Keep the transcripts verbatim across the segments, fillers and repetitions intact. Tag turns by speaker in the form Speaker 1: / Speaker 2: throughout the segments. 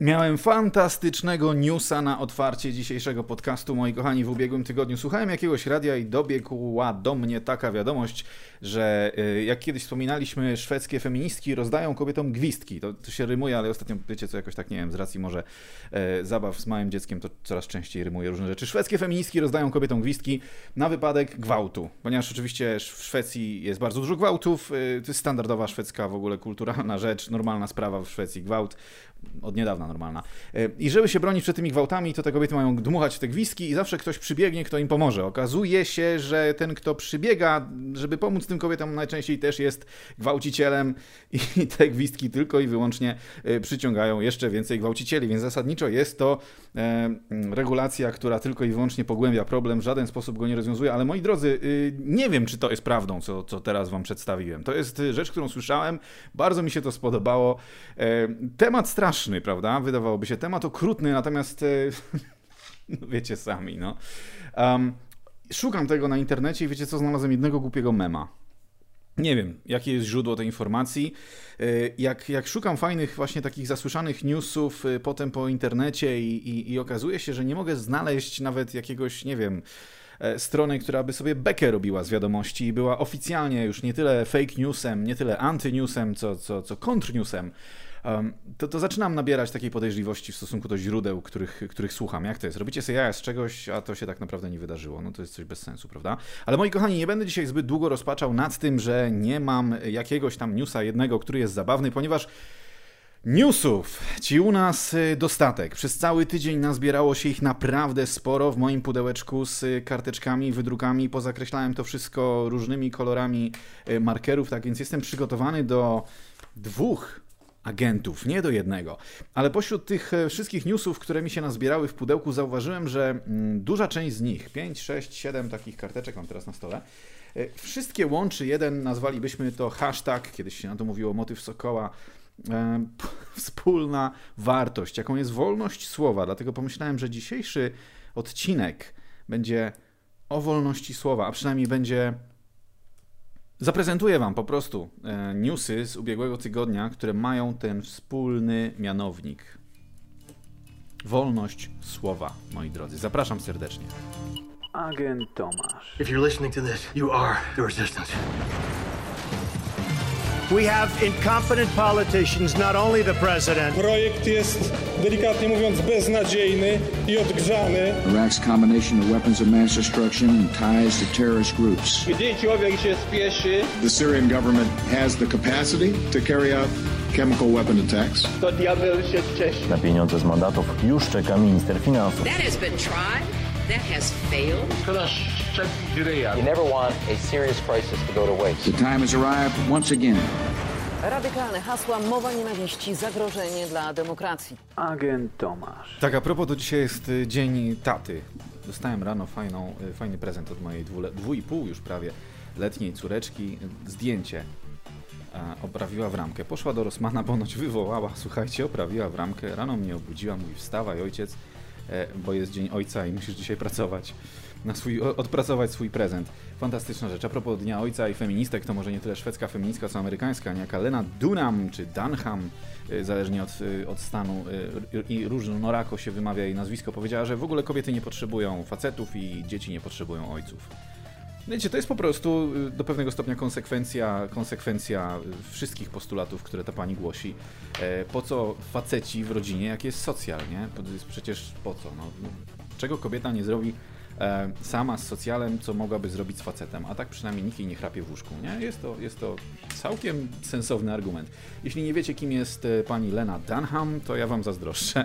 Speaker 1: Miałem fantastycznego newsa na otwarcie dzisiejszego podcastu, moi kochani, w ubiegłym tygodniu. Słuchałem jakiegoś radia i dobiegła do mnie taka wiadomość, że jak kiedyś wspominaliśmy, szwedzkie feministki rozdają kobietom gwizdki. To, to się rymuje, ale ostatnio, wiecie co, jakoś tak, nie wiem, z racji może e, zabaw z małym dzieckiem, to coraz częściej rymuje różne rzeczy. Szwedzkie feministki rozdają kobietom gwizdki na wypadek gwałtu, ponieważ oczywiście w Szwecji jest bardzo dużo gwałtów. E, to jest standardowa szwedzka w ogóle kulturalna rzecz, normalna sprawa w Szwecji, gwałt. Od niedawna normalna. I żeby się bronić przed tymi gwałtami, to te kobiety mają dmuchać w te gwizdki i zawsze ktoś przybiegnie, kto im pomoże. Okazuje się, że ten, kto przybiega, żeby pomóc tym kobietom, najczęściej też jest gwałcicielem i te gwizdki tylko i wyłącznie przyciągają jeszcze więcej gwałcicieli, więc zasadniczo jest to regulacja, która tylko i wyłącznie pogłębia problem, w żaden sposób go nie rozwiązuje, ale moi drodzy, nie wiem, czy to jest prawdą, co, co teraz wam przedstawiłem. To jest rzecz, którą słyszałem, bardzo mi się to spodobało. Temat straszny. Prawda? Wydawałoby się temat okrutny, natomiast no wiecie sami, no. Um, szukam tego na internecie i wiecie co, znalazłem jednego głupiego mema. Nie wiem, jakie jest źródło tej informacji. Jak, jak szukam fajnych właśnie takich zasłyszanych newsów potem po internecie i, i, i okazuje się, że nie mogę znaleźć nawet jakiegoś, nie wiem, strony, która by sobie bekę robiła z wiadomości i była oficjalnie już nie tyle fake newsem, nie tyle anty-newsem, co, co, co kontr-newsem. Um, to, to zaczynam nabierać takiej podejrzliwości w stosunku do źródeł, których, których słucham. Jak to jest? Robicie sobie jaja z czegoś, a to się tak naprawdę nie wydarzyło. No to jest coś bez sensu, prawda? Ale moi kochani, nie będę dzisiaj zbyt długo rozpaczał nad tym, że nie mam jakiegoś tam newsa jednego, który jest zabawny, ponieważ newsów ci u nas dostatek. Przez cały tydzień nazbierało się ich naprawdę sporo w moim pudełeczku z karteczkami, wydrukami. Pozakreślałem to wszystko różnymi kolorami markerów, tak więc jestem przygotowany do dwóch agentów, nie do jednego. Ale pośród tych wszystkich newsów, które mi się nazbierały w pudełku, zauważyłem, że duża część z nich, pięć, sześć, siedem takich karteczek mam teraz na stole, wszystkie łączy jeden, nazwalibyśmy to hashtag, kiedyś się na to mówiło, motyw Sokoła, e, wspólna wartość, jaką jest wolność słowa. Dlatego pomyślałem, że dzisiejszy odcinek będzie o wolności słowa, a przynajmniej będzie... Zaprezentuję wam po prostu e, newsy z ubiegłego tygodnia, które mają ten wspólny mianownik. Wolność słowa, moi drodzy. Zapraszam serdecznie. Agent Tomasz.
Speaker 2: If you're listening to this, you are the resistance.
Speaker 3: We have incompetent politicians, not only the president.
Speaker 4: Projekt jest, delikatnie mówiąc, beznadziejny i odgrzany.
Speaker 5: Iraq's combination of weapons of mass destruction and ties to terrorist groups.
Speaker 6: Gdzie człowiek się spieszy,
Speaker 7: the Syrian government has the capacity to carry out chemical weapon attacks.
Speaker 6: To diabeł się cieszy.
Speaker 8: Na pieniądze z mandatów już czeka minister finansów.
Speaker 9: That has been tried. That has failed.
Speaker 2: Szkoda szczepić ryja.
Speaker 10: You never want a serious crisis to go to waste.
Speaker 5: The time has arrived once again.
Speaker 9: Radykalne hasła, mowa nienawiści, zagrożenie dla demokracji.
Speaker 1: Agent Tomasz. Tak, a propos, to dzisiaj jest dzień taty. Dostałem rano fajną, fajny prezent od mojej dwu, dwu i pół już prawie letniej córeczki. Zdjęcie. Oprawiła w ramkę. Poszła do Rossmana, ponoć wywołała. Słuchajcie, oprawiła w ramkę. Rano mnie obudziła, mówi: wstawaj ojciec, bo jest dzień ojca i musisz dzisiaj pracować, na swój, odpracować swój prezent. Fantastyczna rzecz. A propos Dnia Ojca i feministek, to może nie tyle szwedzka feministka, co amerykańska, niejaka Lena Dunham czy Dunham, zależnie od, od stanu, i różnorako się wymawia jej nazwisko, powiedziała, że w ogóle kobiety nie potrzebują facetów i dzieci nie potrzebują ojców. Wiecie, to jest po prostu do pewnego stopnia konsekwencja, konsekwencja wszystkich postulatów, które ta pani głosi. Po co faceci w rodzinie, jak jest socjal, nie? Przecież po co? No, czego kobieta nie zrobi e, sama z socjalem, co mogłaby zrobić z facetem? A tak przynajmniej nikt jej nie chrapie w łóżku, nie? Jest to, jest to całkiem sensowny argument. Jeśli nie wiecie, kim jest pani Lena Dunham, to ja wam zazdroszczę.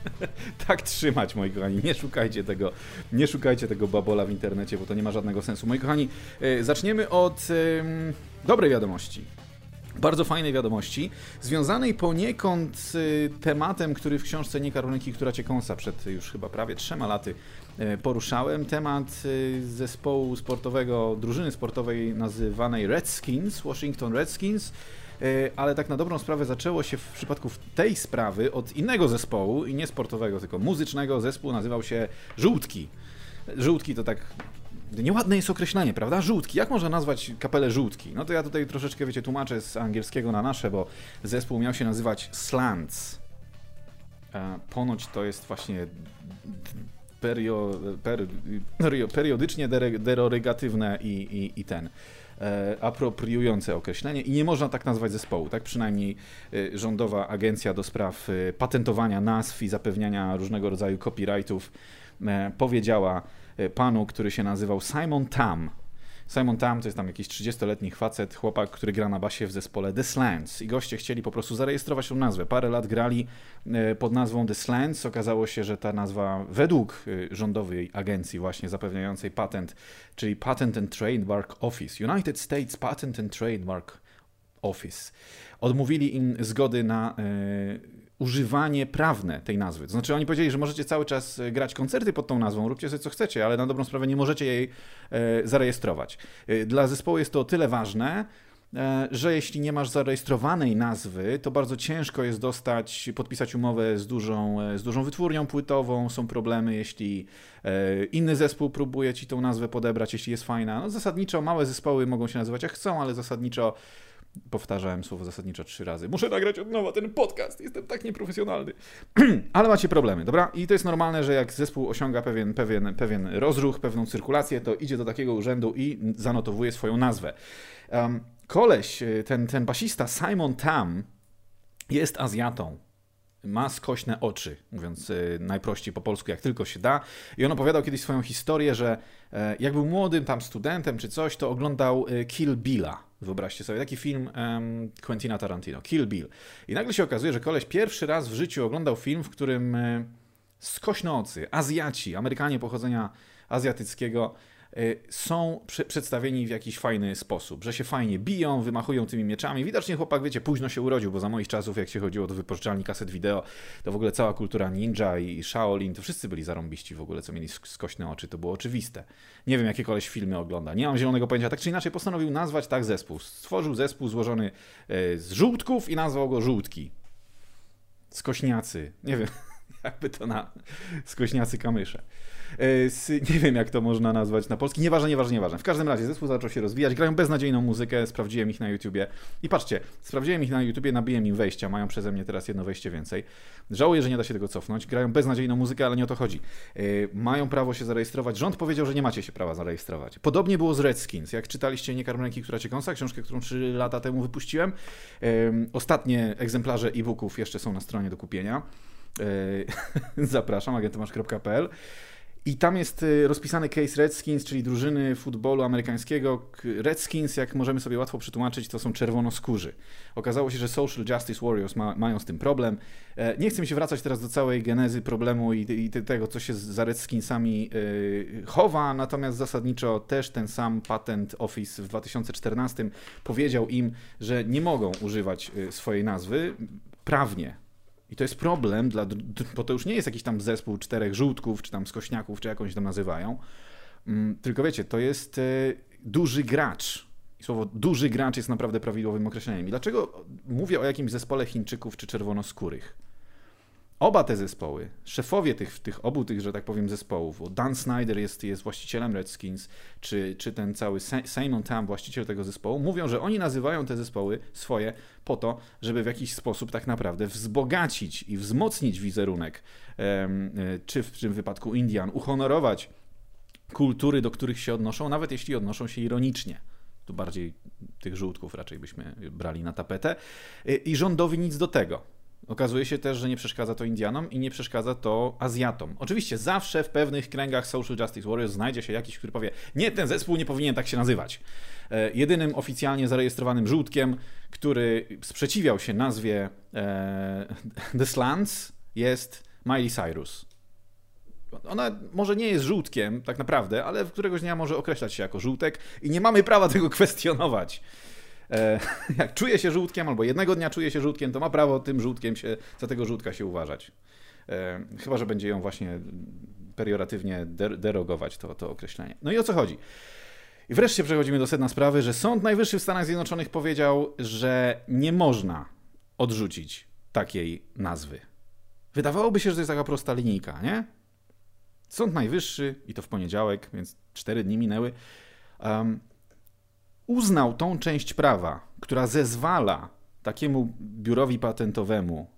Speaker 1: Tak trzymać, moi kochani, nie szukajcie tego, nie szukajcie tego babola w internecie, bo to nie ma żadnego sensu. Moi kochani, zaczniemy od um, dobrej wiadomości. Bardzo fajnej wiadomości, związanej poniekąd z tematem, który w książce Nie karł ręki, która cię kąsa przed już chyba prawie trzema laty poruszałem. Temat zespołu sportowego, drużyny sportowej nazywanej Redskins, Washington Redskins. Ale tak na dobrą sprawę zaczęło się w przypadku tej sprawy od innego zespołu, i nie sportowego, tylko muzycznego. Zespół nazywał się Żółtki. Żółtki to tak... Nieładne jest określenie, prawda? Żółtki. Jak można nazwać kapelę Żółtki? No to ja tutaj troszeczkę, wiecie, tłumaczę z angielskiego na nasze, bo zespół miał się nazywać Slants. Ponoć to jest właśnie perio, per, perio, periodycznie derogatywne i, i, i ten e, apropriujące określenie i nie można tak nazwać zespołu. Tak przynajmniej e, rządowa agencja do spraw e, patentowania nazw i zapewniania różnego rodzaju copyrightów e, powiedziała e, panu, który się nazywał Simon Tam. Simon Tam to jest tam jakiś trzydziestoletni facet, chłopak, który gra na basie w zespole The Slants i goście chcieli po prostu zarejestrować tą nazwę. Parę lat grali pod nazwą The Slants. Okazało się, że ta nazwa według rządowej agencji właśnie zapewniającej patent, czyli Patent and Trademark Office, United States Patent and Trademark Office, odmówili im zgody na e, używanie prawne tej nazwy. To znaczy oni powiedzieli, że możecie cały czas grać koncerty pod tą nazwą, róbcie sobie co chcecie, ale na dobrą sprawę nie możecie jej e, zarejestrować. E, dla zespołu jest to o tyle ważne, e, że jeśli nie masz zarejestrowanej nazwy, to bardzo ciężko jest dostać, podpisać umowę z dużą, z dużą wytwórnią płytową, są problemy, jeśli e, inny zespół próbuje ci tą nazwę podebrać, jeśli jest fajna. No, zasadniczo małe zespoły mogą się nazywać jak chcą, ale zasadniczo powtarzałem słowo zasadniczo trzy razy. Muszę nagrać od nowa ten podcast, jestem tak nieprofesjonalny. Ale macie problemy, dobra? I to jest normalne, że jak zespół osiąga pewien, pewien, pewien rozruch, pewną cyrkulację, to idzie do takiego urzędu i zanotowuje swoją nazwę. Um, koleś, ten, ten basista Simon Tam jest Azjatą. Ma skośne oczy, mówiąc y, najprościej po polsku, jak tylko się da. I on opowiadał kiedyś swoją historię, że y, jak był młodym tam studentem czy coś, to oglądał y, Kill Billa. Wyobraźcie sobie, taki film um, Quentina Tarantino, Kill Bill. I nagle się okazuje, że koleś pierwszy raz w życiu oglądał film, w którym y, skośnocy, Azjaci, Amerykanie pochodzenia azjatyckiego y, są przy, przedstawieni w jakiś fajny sposób, że się fajnie biją, wymachują tymi mieczami. Widocznie chłopak, wiecie, późno się urodził, bo za moich czasów, jak się chodziło do wypożyczalni kaset wideo, to w ogóle cała kultura ninja i Shaolin, to wszyscy byli zarąbiści w ogóle, co mieli skośne oczy, to było oczywiste. Nie wiem, jakie koleś filmy ogląda, nie mam zielonego pojęcia. Tak czy inaczej postanowił nazwać tak zespół. Stworzył zespół złożony z żółtków i nazwał go Żółtki. Skośniacy. Nie wiem, jakby to na skośniacy kamysze. Nie wiem, jak to można nazwać na polski. Nieważne, nieważne, nieważne. W każdym razie zespół zaczął się rozwijać. Grają beznadziejną muzykę, sprawdziłem ich na YouTubie. I patrzcie, sprawdziłem ich na YouTubie, nabiłem im wejścia. Mają przeze mnie teraz jedno wejście więcej. Żałuję, że nie da się tego cofnąć. Grają beznadziejną muzykę, ale nie o to chodzi. Yy, mają prawo się zarejestrować. Rząd powiedział, że nie macie się prawa zarejestrować. Podobnie było z Redskins. Jak czytaliście Nie karm ręki, która cię kąsa, książkę, którą trzy lata temu wypuściłem. Yy, ostatnie egzemplarze e-booków jeszcze są na stronie do kupienia. Yy, zapraszam, agentomasz kropka p l. I tam jest rozpisany case Redskins, czyli drużyny futbolu amerykańskiego. Redskins, jak możemy sobie łatwo przetłumaczyć, to są czerwonoskórzy. Okazało się, że Social Justice Warriors ma, mają z tym problem. Nie chcę mi się wracać teraz do całej genezy problemu i, i tego, co się za Redskinsami yy, chowa, natomiast zasadniczo też ten sam Patent Office w dwa tysiące czternastym powiedział im, że nie mogą używać swojej nazwy prawnie. I to jest problem, dla, bo to już nie jest jakiś tam zespół czterech żółtków, czy tam skośniaków, czy jakąś tam nazywają, tylko wiecie, to jest duży gracz. I słowo duży gracz jest naprawdę prawidłowym określeniem. I dlaczego mówię o jakimś zespole Chińczyków czy czerwonoskórych? Oba te zespoły, szefowie tych, tych obu tych, że tak powiem, zespołów, bo Dan Snyder jest, jest właścicielem Redskins, czy, czy ten cały Simon Tam, właściciel tego zespołu, mówią, że oni nazywają te zespoły swoje po to, żeby w jakiś sposób tak naprawdę wzbogacić i wzmocnić wizerunek, czy w tym wypadku Indian, uhonorować kultury, do których się odnoszą, nawet jeśli odnoszą się ironicznie. Tu bardziej tych żółtków raczej byśmy brali na tapetę. I rządowi nic do tego. Okazuje się też, że nie przeszkadza to Indianom i nie przeszkadza to Azjatom. Oczywiście zawsze w pewnych kręgach Social Justice Warriors znajdzie się jakiś, który powie, nie, ten zespół nie powinien tak się nazywać. E, jedynym oficjalnie zarejestrowanym żółtkiem, który sprzeciwiał się nazwie e, The Slants, jest Miley Cyrus. Ona może nie jest żółtkiem tak naprawdę, ale w któregoś dnia może określać się jako żółtek i nie mamy prawa tego kwestionować. Jak czuje się żółtkiem, albo jednego dnia czuje się żółtkiem, to ma prawo tym żółtkiem się, za tego żółtka się uważać. Chyba że będzie ją właśnie perioratywnie derogować to, to określenie. No i o co chodzi? I wreszcie przechodzimy do sedna sprawy, że Sąd Najwyższy w Stanach Zjednoczonych powiedział, że nie można odrzucić takiej nazwy. Wydawałoby się, że to jest taka prosta linijka, nie? Sąd Najwyższy, i to w poniedziałek, więc cztery dni minęły, um, uznał tą część prawa, która zezwala takiemu biurowi patentowemu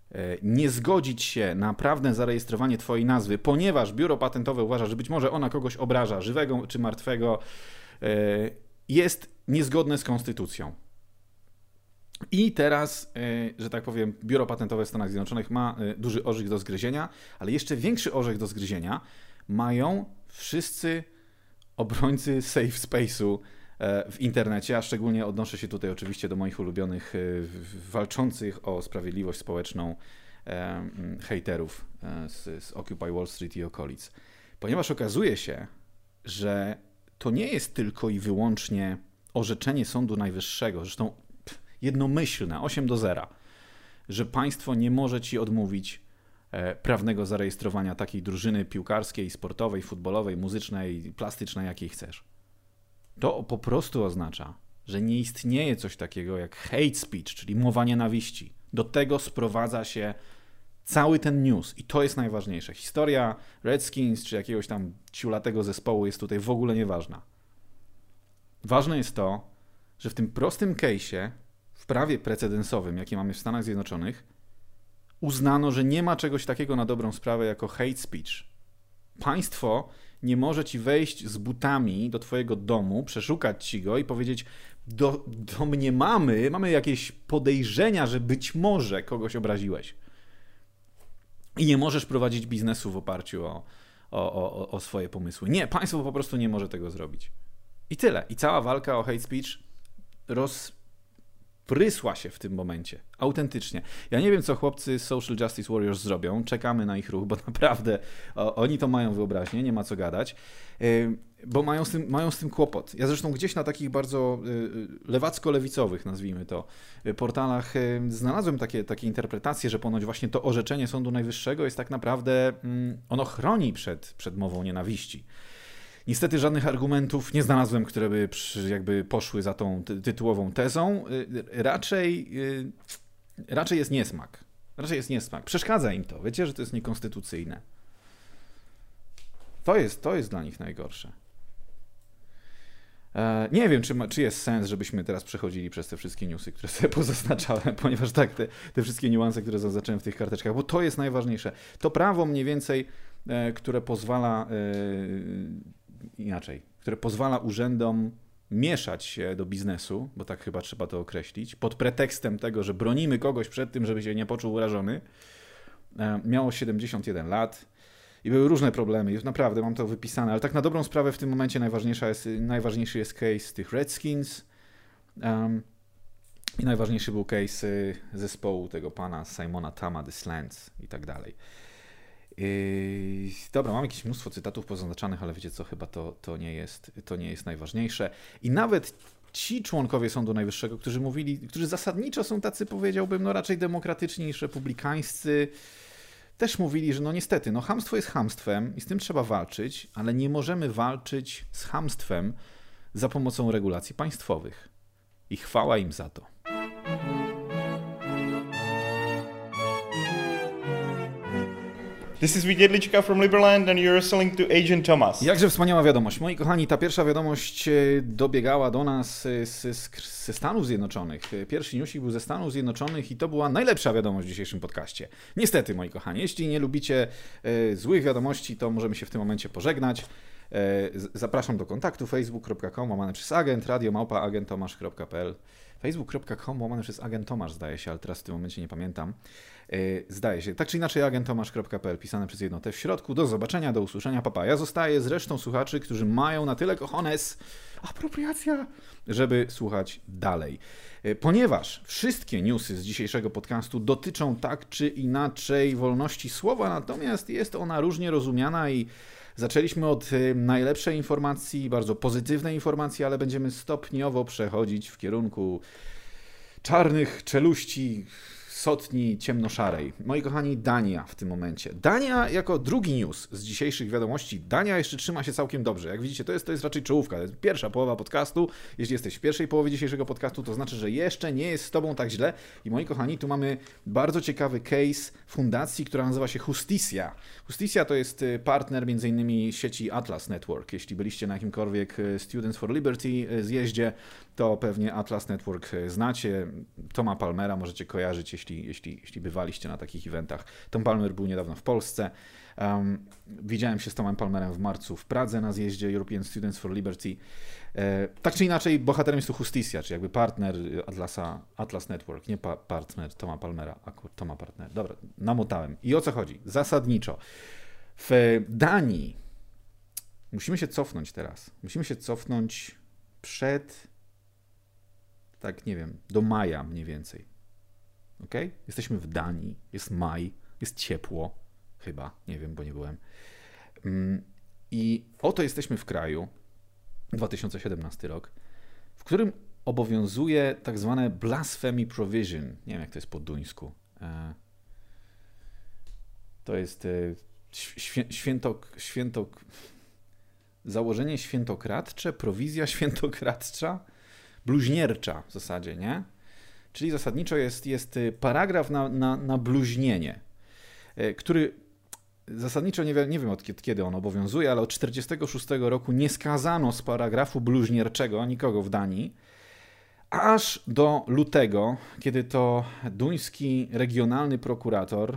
Speaker 1: nie zgodzić się na prawne zarejestrowanie twojej nazwy, ponieważ biuro patentowe uważa, że być może ona kogoś obraża, żywego czy martwego, jest niezgodne z konstytucją. I teraz, że tak powiem, biuro patentowe w Stanach Zjednoczonych ma duży orzech do zgryzienia, ale jeszcze większy orzech do zgryzienia mają wszyscy obrońcy safe space'u w internecie, a szczególnie odnoszę się tutaj oczywiście do moich ulubionych walczących o sprawiedliwość społeczną hejterów z, z Occupy Wall Street i okolic. Ponieważ okazuje się, że to nie jest tylko i wyłącznie orzeczenie Sądu Najwyższego, zresztą jednomyślne, osiem do zera, że państwo nie może ci odmówić prawnego zarejestrowania takiej drużyny piłkarskiej, sportowej, futbolowej, muzycznej, plastycznej, jakiej chcesz. To po prostu oznacza, że nie istnieje coś takiego jak hate speech, czyli mowa nienawiści. Do tego sprowadza się cały ten news i to jest najważniejsze. Historia Redskins czy jakiegoś tam ciulatego zespołu jest tutaj w ogóle nieważna. Ważne jest to, że w tym prostym case'ie, w prawie precedensowym, jaki mamy w Stanach Zjednoczonych, uznano, że nie ma czegoś takiego na dobrą sprawę jako hate speech. Państwo nie może ci wejść z butami do twojego domu, przeszukać ci go i powiedzieć: do, do mnie mamy, mamy jakieś podejrzenia, że być może kogoś obraziłeś. I nie możesz prowadzić biznesu w oparciu o, o, o, o swoje pomysły. Nie, państwo po prostu nie może tego zrobić. I tyle. I cała walka o hate speech rozprysła się w tym momencie. Autentycznie. Ja nie wiem, co chłopcy z Social Justice Warriors zrobią. Czekamy na ich ruch, bo naprawdę o, oni to mają wyobraźnię, nie ma co gadać. Yy, bo mają z, tym, mają z tym kłopot. Ja zresztą gdzieś na takich bardzo yy, lewacko-lewicowych, nazwijmy to, yy, portalach yy, znalazłem takie, takie interpretacje, że ponoć właśnie to orzeczenie Sądu Najwyższego jest tak naprawdę, yy, ono chroni przed, przed mową nienawiści. Niestety żadnych argumentów nie znalazłem, które by przy, jakby poszły za tą ty- tytułową tezą. Yy, raczej, yy, raczej jest niesmak. Raczej jest niesmak. Przeszkadza im to. Wiecie, że to jest niekonstytucyjne. To jest, to jest dla nich najgorsze. Nie wiem, czy, ma, czy jest sens, żebyśmy teraz przechodzili przez te wszystkie newsy, które sobie pozaznaczałem, ponieważ tak, te, te wszystkie niuanse, które zaznaczyłem w tych karteczkach, bo to jest najważniejsze. To prawo mniej więcej, które pozwala inaczej, które pozwala urzędom mieszać się do biznesu, bo tak chyba trzeba to określić, pod pretekstem tego, że bronimy kogoś przed tym, żeby się nie poczuł urażony, miało siedemdziesiąt jeden lat. I były różne problemy, już naprawdę mam to wypisane, ale tak na dobrą sprawę w tym momencie najważniejsza jest, najważniejszy jest case tych Redskins um, i najważniejszy był case zespołu tego pana Simona Tama, The Slants i tak dalej. I, dobra, mam jakieś mnóstwo cytatów pozaznaczanych, ale wiecie co, chyba to, to, nie jest, to nie jest najważniejsze. I nawet ci członkowie Sądu Najwyższego, którzy mówili, którzy zasadniczo są tacy, powiedziałbym, no raczej demokratyczni niż republikańscy, też mówili, że no niestety, no chamstwo jest chamstwem i z tym trzeba walczyć, ale nie możemy walczyć z chamstwem za pomocą regulacji państwowych. I chwała im za to.
Speaker 11: This is Wojciech Liczka from Liberland and you're listening to Agent Thomas.
Speaker 1: Jakże wspaniała wiadomość. Moi kochani, ta pierwsza wiadomość dobiegała do nas ze Stanów Zjednoczonych. Pierwszy newsik był ze Stanów Zjednoczonych i to była najlepsza wiadomość w dzisiejszym podcaście. Niestety, moi kochani, jeśli nie lubicie złych wiadomości, to możemy się w tym momencie pożegnać. Zapraszam do kontaktu facebook kropka com łamane przez agent, radio małpa agentomasz kropka p l, facebook kropka com łamane przez agent Tomasz, zdaje się, ale teraz w tym momencie nie pamiętam. Zdaje się, tak czy inaczej agent tomasz kropka p l, pisane przez jedno T w środku. Do zobaczenia, do usłyszenia, papa. Ja zostaję z resztą słuchaczy, którzy mają na tyle cojones, apropriacja, żeby słuchać dalej. Ponieważ wszystkie newsy z dzisiejszego podcastu dotyczą tak czy inaczej wolności słowa, natomiast jest ona różnie rozumiana i zaczęliśmy od najlepszej informacji, bardzo pozytywnej informacji, ale będziemy stopniowo przechodzić w kierunku czarnych czeluści, sotni ciemnoszarej. Moi kochani, Dania w tym momencie. Dania jako drugi news z dzisiejszych wiadomości. Dania jeszcze trzyma się całkiem dobrze. Jak widzicie, to jest, to jest raczej czołówka. To jest pierwsza połowa podcastu. Jeśli jesteś w pierwszej połowie dzisiejszego podcastu, to znaczy, że jeszcze nie jest z tobą tak źle. I moi kochani, tu mamy bardzo ciekawy case fundacji, która nazywa się Justicia. Justicia to jest partner między innymi sieci Atlas Network. Jeśli byliście na jakimkolwiek Students for Liberty zjeździe, to pewnie Atlas Network znacie. Toma Palmera możecie kojarzyć, jeśli, jeśli, jeśli bywaliście na takich eventach. Tom Palmer był niedawno w Polsce. Um, widziałem się z Tomem Palmerem w marcu w Pradze na zjeździe European Students for Liberty. E, tak czy inaczej, bohaterem jest tu Justicia, czyli jakby partner Atlasa, Atlas Network, nie pa, partner Toma Palmera, akurat Toma partner. Dobra, namotałem. I o co chodzi? Zasadniczo. W Danii musimy się cofnąć teraz. Musimy się cofnąć przed, tak nie wiem, do maja mniej więcej. Ok? Jesteśmy w Danii, jest maj, jest ciepło. Chyba, nie wiem, bo nie byłem. I oto jesteśmy w kraju, dwa tysiące siedemnasty rok, w którym obowiązuje tak zwane blasphemy provision. Nie wiem, jak to jest po duńsku. To jest świętok, świętok, założenie świętokradcze, prowizja świętokradcza, bluźniercza w zasadzie, nie? Czyli zasadniczo jest, jest paragraf na, na, na bluźnienie, który zasadniczo nie, nie wiem od kiedy on obowiązuje, ale od tysiąc dziewięćset czterdziestego szóstego roku nie skazano z paragrafu bluźnierczego nikogo w Danii, aż do lutego, kiedy to duński regionalny prokurator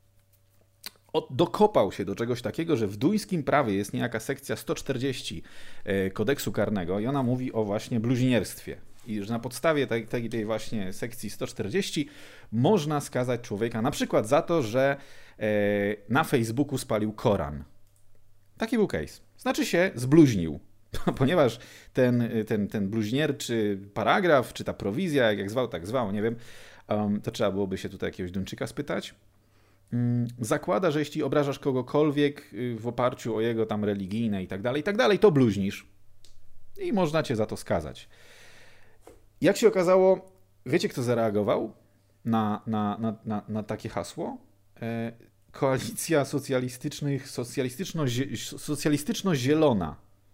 Speaker 1: dokopał się do czegoś takiego, że w duńskim prawie jest niejaka sekcja sto czterdzieści kodeksu karnego i ona mówi o właśnie bluźnierstwie. I że na podstawie tej, tej, tej właśnie sekcji sto czterdzieści można skazać człowieka na przykład za to, że na Facebooku spalił Koran. Taki był case. Znaczy się zbluźnił, ponieważ ten, ten, ten bluźnierczy paragraf, czy ta prowizja, jak zwał, tak zwał, nie wiem, um, to trzeba byłoby się tutaj jakiegoś Duńczyka spytać, um, zakłada, że jeśli obrażasz kogokolwiek w oparciu o jego tam religijne i tak dalej, i tak dalej, to bluźnisz i można cię za to skazać. Jak się okazało, wiecie, kto zareagował na, na, na, na, na takie hasło? E, koalicja socjalistycznych, socjalistyczno, socjalistyczno-zielona.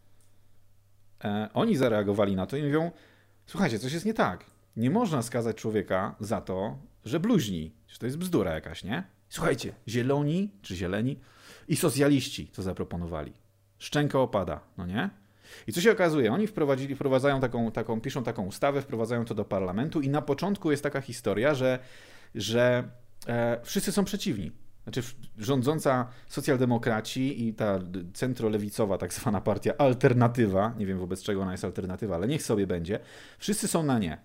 Speaker 1: E, oni zareagowali na to i mówią, słuchajcie, coś jest nie tak. Nie można skazać człowieka za to, że bluźni. Że to jest bzdura jakaś, nie? Słuchajcie, zieloni, czy zieleni i socjaliści to zaproponowali. Szczęka opada, no nie? I co się okazuje? Oni wprowadzili, wprowadzają taką, taką, piszą taką ustawę, wprowadzają to do parlamentu i na początku jest taka historia, że, że e, wszyscy są przeciwni. Znaczy rządząca socjaldemokraci i ta centrolewicowa tak zwana partia Alternatywa, nie wiem wobec czego ona jest alternatywa, ale niech sobie będzie, wszyscy są na nie.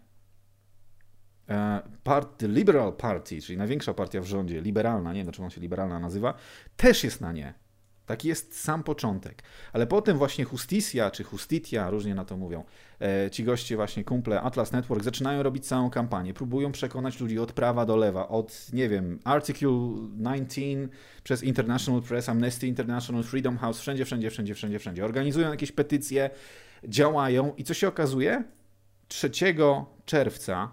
Speaker 1: E, part, the Liberal Party, czyli największa partia w rządzie, liberalna, nie wiem dlaczego ona się liberalna nazywa, też jest na nie. Taki jest sam początek. Ale potem właśnie Justicia, czy Justitia, różnie na to mówią, e, ci goście właśnie, kumple Atlas Network zaczynają robić całą kampanię, próbują przekonać ludzi od prawa do lewa, od, nie wiem, Article dziewiętnaście przez International Press, Amnesty International, Freedom House, wszędzie, wszędzie, wszędzie, wszędzie, wszędzie. Organizują jakieś petycje, działają i co się okazuje? trzeciego czerwca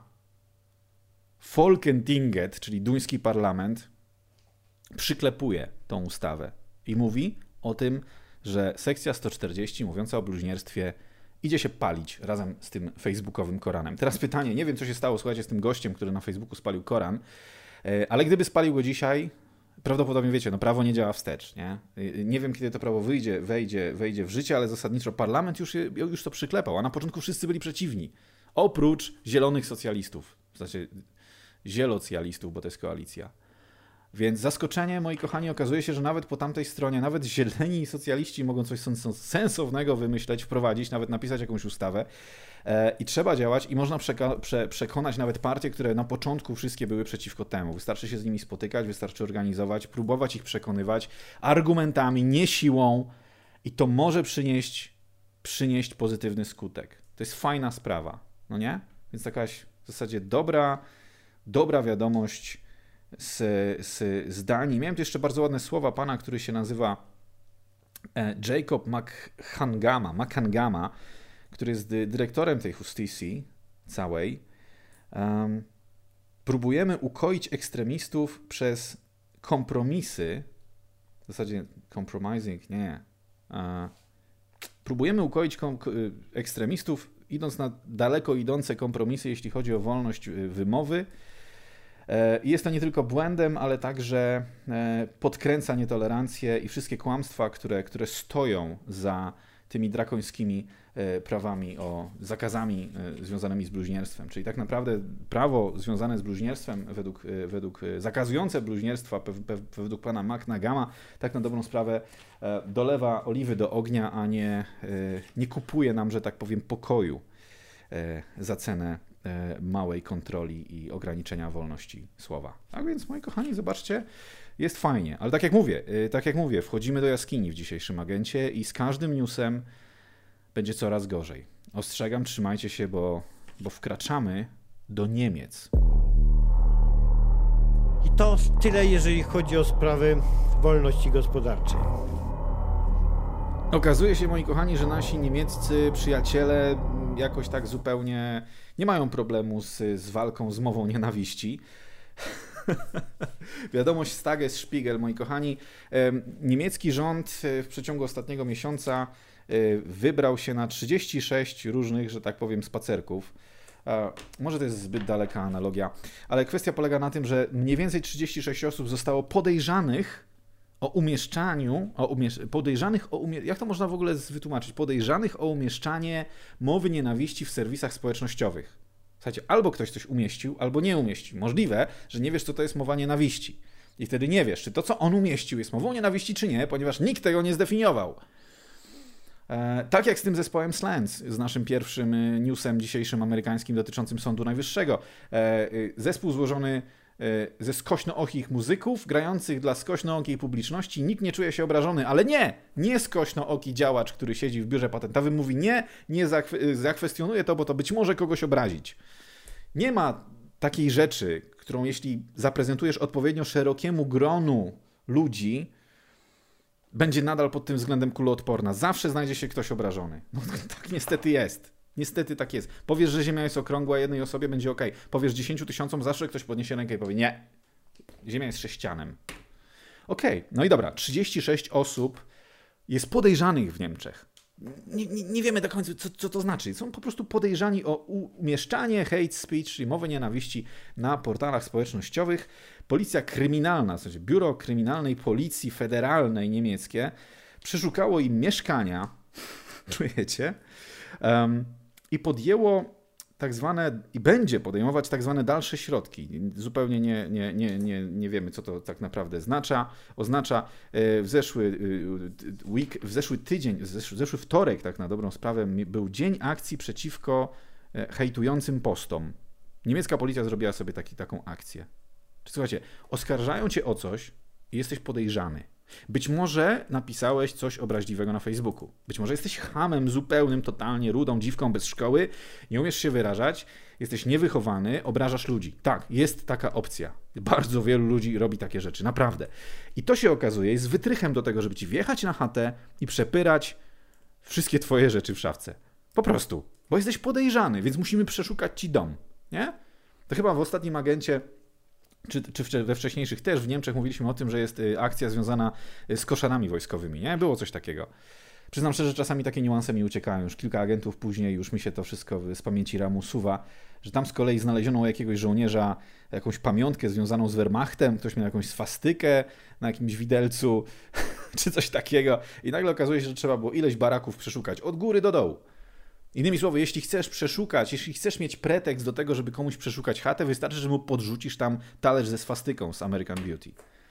Speaker 1: Folketinget, czyli duński parlament, przyklepuje tą ustawę. I mówi o tym, że sekcja sto czterdzieści mówiąca o bluźnierstwie idzie się palić razem z tym facebookowym Koranem. Teraz pytanie, nie wiem co się stało, słuchajcie, z tym gościem, który na Facebooku spalił Koran, ale gdyby spalił go dzisiaj, prawdopodobnie wiecie, no prawo nie działa wstecz, nie? Nie wiem kiedy to prawo wyjdzie, wejdzie, wejdzie w życie, ale zasadniczo parlament już, już to przyklepał, a na początku wszyscy byli przeciwni. Oprócz zielonych socjalistów, w zasadzie zielocjalistów, bo to jest koalicja. Więc zaskoczenie, moi kochani, okazuje się, że nawet po tamtej stronie, nawet zieleni i socjaliści mogą coś sensownego wymyśleć, wprowadzić, nawet napisać jakąś ustawę e, i trzeba działać i można przeka- prze- przekonać nawet partie, które na początku wszystkie były przeciwko temu. Wystarczy się z nimi spotykać, wystarczy organizować, próbować ich przekonywać argumentami, nie siłą i to może przynieść, przynieść pozytywny skutek. To jest fajna sprawa, no nie? Więc jakaś w zasadzie dobra, dobra wiadomość Z, z, z Danii. Miałem tu jeszcze bardzo ładne słowa pana, który się nazywa Jacob Makhangama, Makhangama, który jest dy, dyrektorem tej Justicji całej. Um, próbujemy ukoić ekstremistów przez kompromisy, w zasadzie compromising, nie. Uh, próbujemy ukoić kom- ekstremistów idąc na daleko idące kompromisy, jeśli chodzi o wolność wymowy. Jest to nie tylko błędem, ale także podkręca nietolerancję i wszystkie kłamstwa, które, które stoją za tymi drakońskimi prawami, o zakazami związanymi z bluźnierstwem. Czyli tak naprawdę prawo związane z bluźnierstwem według, według zakazujące bluźnierstwa według pana McNagama tak na dobrą sprawę dolewa oliwy do ognia, a nie, nie kupuje nam, że tak powiem, pokoju za cenę małej kontroli i ograniczenia wolności słowa. Tak więc, moi kochani, zobaczcie, jest fajnie. Ale tak jak mówię, tak jak mówię, wchodzimy do jaskini w dzisiejszym agencie i z każdym newsem będzie coraz gorzej. Ostrzegam, trzymajcie się, bo, bo wkraczamy do Niemiec.
Speaker 3: I to tyle, jeżeli chodzi o sprawy wolności gospodarczej.
Speaker 1: Okazuje się, moi kochani, że nasi niemieccy przyjaciele jakoś tak zupełnie nie mają problemu z, z walką z mową nienawiści. Wiadomość z Tagesspiegel, moi kochani. Niemiecki rząd w przeciągu ostatniego miesiąca wybrał się na trzydzieści sześć różnych, że tak powiem, spacerków. Może to jest zbyt daleka analogia, ale kwestia polega na tym, że mniej więcej trzydzieści sześć osób zostało podejrzanych o umieszczaniu, o umiesz podejrzanych o umie jak to można w ogóle wytłumaczyć? Podejrzanych o umieszczanie mowy nienawiści w serwisach społecznościowych. Słuchajcie, albo ktoś coś umieścił, albo nie umieścił. Możliwe, że nie wiesz, co to jest mowa nienawiści. I wtedy nie wiesz, czy to, co on umieścił, jest mową nienawiści, czy nie, ponieważ nikt tego nie zdefiniował. E, tak jak z tym zespołem Slants, z naszym pierwszym newsem dzisiejszym amerykańskim dotyczącym Sądu Najwyższego. E, zespół złożony ze skośno-okich muzyków, grających dla skośno-okiej publiczności. Nikt nie czuje się obrażony, ale nie! Nie skośno-oki działacz, który siedzi w biurze patentowym, mówi nie, nie zakwestionuję to, bo to być może kogoś obrazić. Nie ma takiej rzeczy, którą jeśli zaprezentujesz odpowiednio szerokiemu gronu ludzi, będzie nadal pod tym względem kuloodporna. Zawsze znajdzie się ktoś obrażony. No tak niestety jest. Niestety tak jest. Powiesz, że Ziemia jest okrągła, jednej osobie będzie ok. Powiesz dziesięciu tysiącom, zawsze ktoś podniesie rękę i powie nie. Ziemia jest sześcianem. Okej, okay. No i dobra. trzydzieści sześć osób jest podejrzanych w Niemczech. Nie, nie, nie wiemy do końca, co, co to znaczy. Są po prostu podejrzani o umieszczanie hate speech, czyli mowy nienawiści na portalach społecznościowych. Policja kryminalna, w sensie Biuro Kryminalnej Policji Federalnej niemieckie przeszukało im mieszkania, czujecie, um, i podjęło tak zwane, i będzie podejmować tak zwane dalsze środki. Zupełnie nie, nie, nie, nie, nie wiemy, co to tak naprawdę oznacza. Oznacza w zeszły week, w zeszły tydzień, w zeszły, w zeszły wtorek, tak na dobrą sprawę, był dzień akcji przeciwko hejtującym postom. Niemiecka policja zrobiła sobie taki, taką akcję. Słuchajcie, oskarżają cię o coś i jesteś podejrzany. Być może napisałeś coś obraźliwego na Facebooku. Być może jesteś chamem zupełnym, totalnie rudą dziwką bez szkoły, nie umiesz się wyrażać, jesteś niewychowany, obrażasz ludzi. Tak, jest taka opcja. Bardzo wielu ludzi robi takie rzeczy, naprawdę. I to się okazuje, jest wytrychem do tego, żeby ci wjechać na chatę i przepyrać wszystkie twoje rzeczy w szafce. Po prostu. Bo jesteś podejrzany, więc musimy przeszukać ci dom. Nie? To chyba w ostatnim agencie Czy, czy we wcześniejszych też w Niemczech mówiliśmy o tym, że jest akcja związana z koszarami wojskowymi, nie? Było coś takiego. Przyznam szczerze, że czasami takie niuanse mi uciekają. Już kilka agentów później już mi się to wszystko z pamięci ramu suwa, że tam z kolei znaleziono u jakiegoś żołnierza jakąś pamiątkę związaną z Wehrmachtem, ktoś miał jakąś swastykę na jakimś widelcu, czy coś takiego. I nagle okazuje się, że trzeba było ileś baraków przeszukać od góry do dołu. Innymi słowy, jeśli chcesz przeszukać, jeśli chcesz mieć pretekst do tego, żeby komuś przeszukać chatę, wystarczy, że mu podrzucisz tam talerz ze swastyką z American Beauty.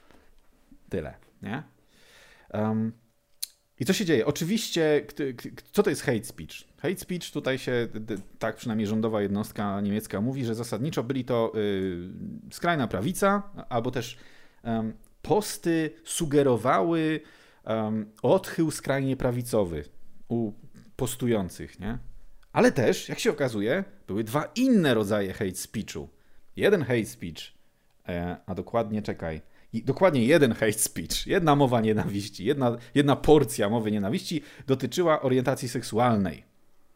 Speaker 1: Tyle, nie? Um, I co się dzieje? Oczywiście, co to jest hate speech? Hate speech tutaj się, tak przynajmniej rządowa jednostka niemiecka mówi, że zasadniczo byli to y, skrajna prawica, albo też um, posty sugerowały um, odchył skrajnie prawicowy u postujących, nie? Ale też, jak się okazuje, były dwa inne rodzaje hate speechu. Jeden hate speech, e, a dokładnie, czekaj, i dokładnie jeden hate speech, jedna mowa nienawiści, jedna, jedna porcja mowy nienawiści dotyczyła orientacji seksualnej.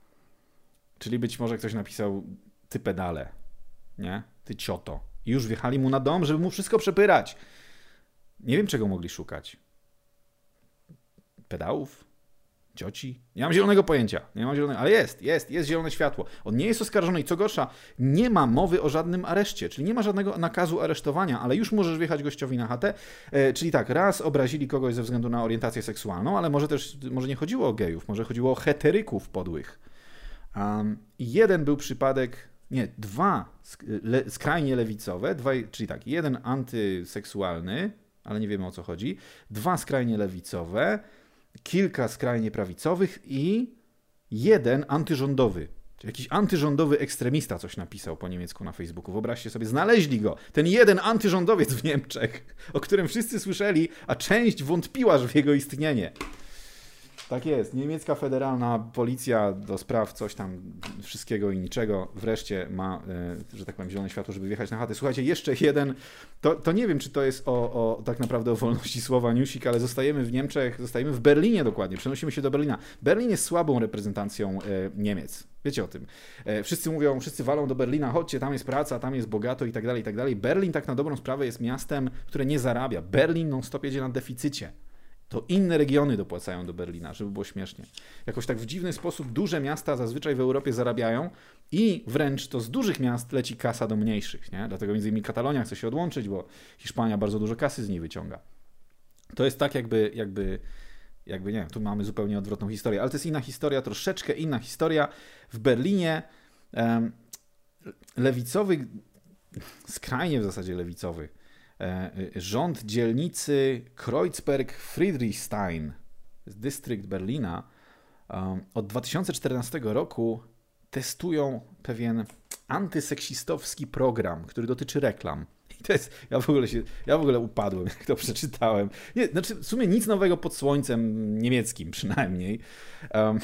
Speaker 1: Czyli być może ktoś napisał ty pedale, nie? Ty cioto. I już wjechali mu na dom, żeby mu wszystko przepyrać. Nie wiem, czego mogli szukać. Pedałów? cioci? Nie mam zielonego pojęcia, nie mam zielonego, ale jest, jest, jest zielone światło. On nie jest oskarżony i co gorsza, nie ma mowy o żadnym areszcie, czyli nie ma żadnego nakazu aresztowania, ale już możesz wjechać gościowi na chatę, e, czyli tak, raz obrazili kogoś ze względu na orientację seksualną, ale może też, może nie chodziło o gejów, może chodziło o heteryków podłych. Um, jeden był przypadek, nie, dwa le, skrajnie lewicowe, dwa, czyli tak, jeden antyseksualny, ale nie wiemy o co chodzi, dwa skrajnie lewicowe, kilka skrajnie prawicowych i jeden antyrządowy. Czyli jakiś antyrządowy ekstremista coś napisał po niemiecku na Facebooku. Wyobraźcie sobie, znaleźli go. Ten jeden antyrządowiec w Niemczech, o którym wszyscy słyszeli, a część wątpiła w jego istnienie. Tak jest. Niemiecka federalna policja do spraw coś tam wszystkiego i niczego wreszcie ma, że tak powiem, zielone światło, żeby wjechać na chatę. Słuchajcie, jeszcze jeden, to, to nie wiem, czy to jest o, o tak naprawdę o wolności słowa newsik, ale zostajemy w Niemczech, zostajemy w Berlinie dokładnie, przenosimy się do Berlina. Berlin jest słabą reprezentacją Niemiec. Wiecie o tym. Wszyscy mówią, wszyscy walą do Berlina, chodźcie, tam jest praca, tam jest bogato i tak dalej, i tak dalej. Berlin tak na dobrą sprawę jest miastem, które nie zarabia. Berlin non-stop jedzie na deficycie. To inne regiony dopłacają do Berlina, żeby było śmiesznie. Jakoś tak w dziwny sposób duże miasta zazwyczaj w Europie zarabiają i wręcz to z dużych miast leci kasa do mniejszych, nie? Dlatego między innymi Katalonia chce się odłączyć, bo Hiszpania bardzo dużo kasy z niej wyciąga. To jest tak jakby, jakby, jakby nie wiem, tu mamy zupełnie odwrotną historię, ale to jest inna historia, troszeczkę inna historia. W Berlinie um, lewicowy, skrajnie w zasadzie lewicowy, rząd dzielnicy Kreuzberg-Friedrichstein, dystrykt Berlina, od dwa tysiące czternastego roku testują pewien antyseksistowski program, który dotyczy reklam. I to jest, ja w ogóle się, ja w ogóle upadłem, jak to przeczytałem. Nie, znaczy w sumie nic nowego pod słońcem niemieckim przynajmniej. Um,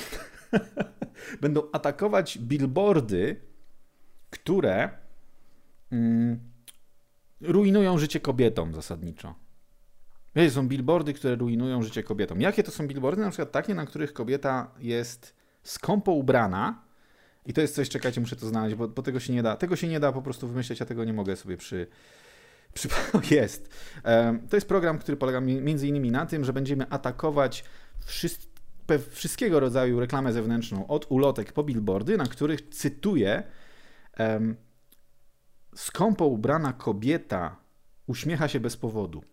Speaker 1: będą atakować billboardy, które mm, rujnują życie kobietom zasadniczo. Wiecie, są billboardy, które rujnują życie kobietom. Jakie to są billboardy? Na przykład takie, na których kobieta jest skąpo ubrana i to jest coś, czekajcie, muszę to znaleźć, bo, bo tego się nie da, tego się nie da po prostu wymyśleć, ja tego nie mogę sobie przy... przy jest. To jest program, który polega między innymi na tym, że będziemy atakować wszystkie wszystkiego rodzaju reklamę zewnętrzną, od ulotek po billboardy, na których, cytuję, um, skąpo ubrana kobieta uśmiecha się bez powodu.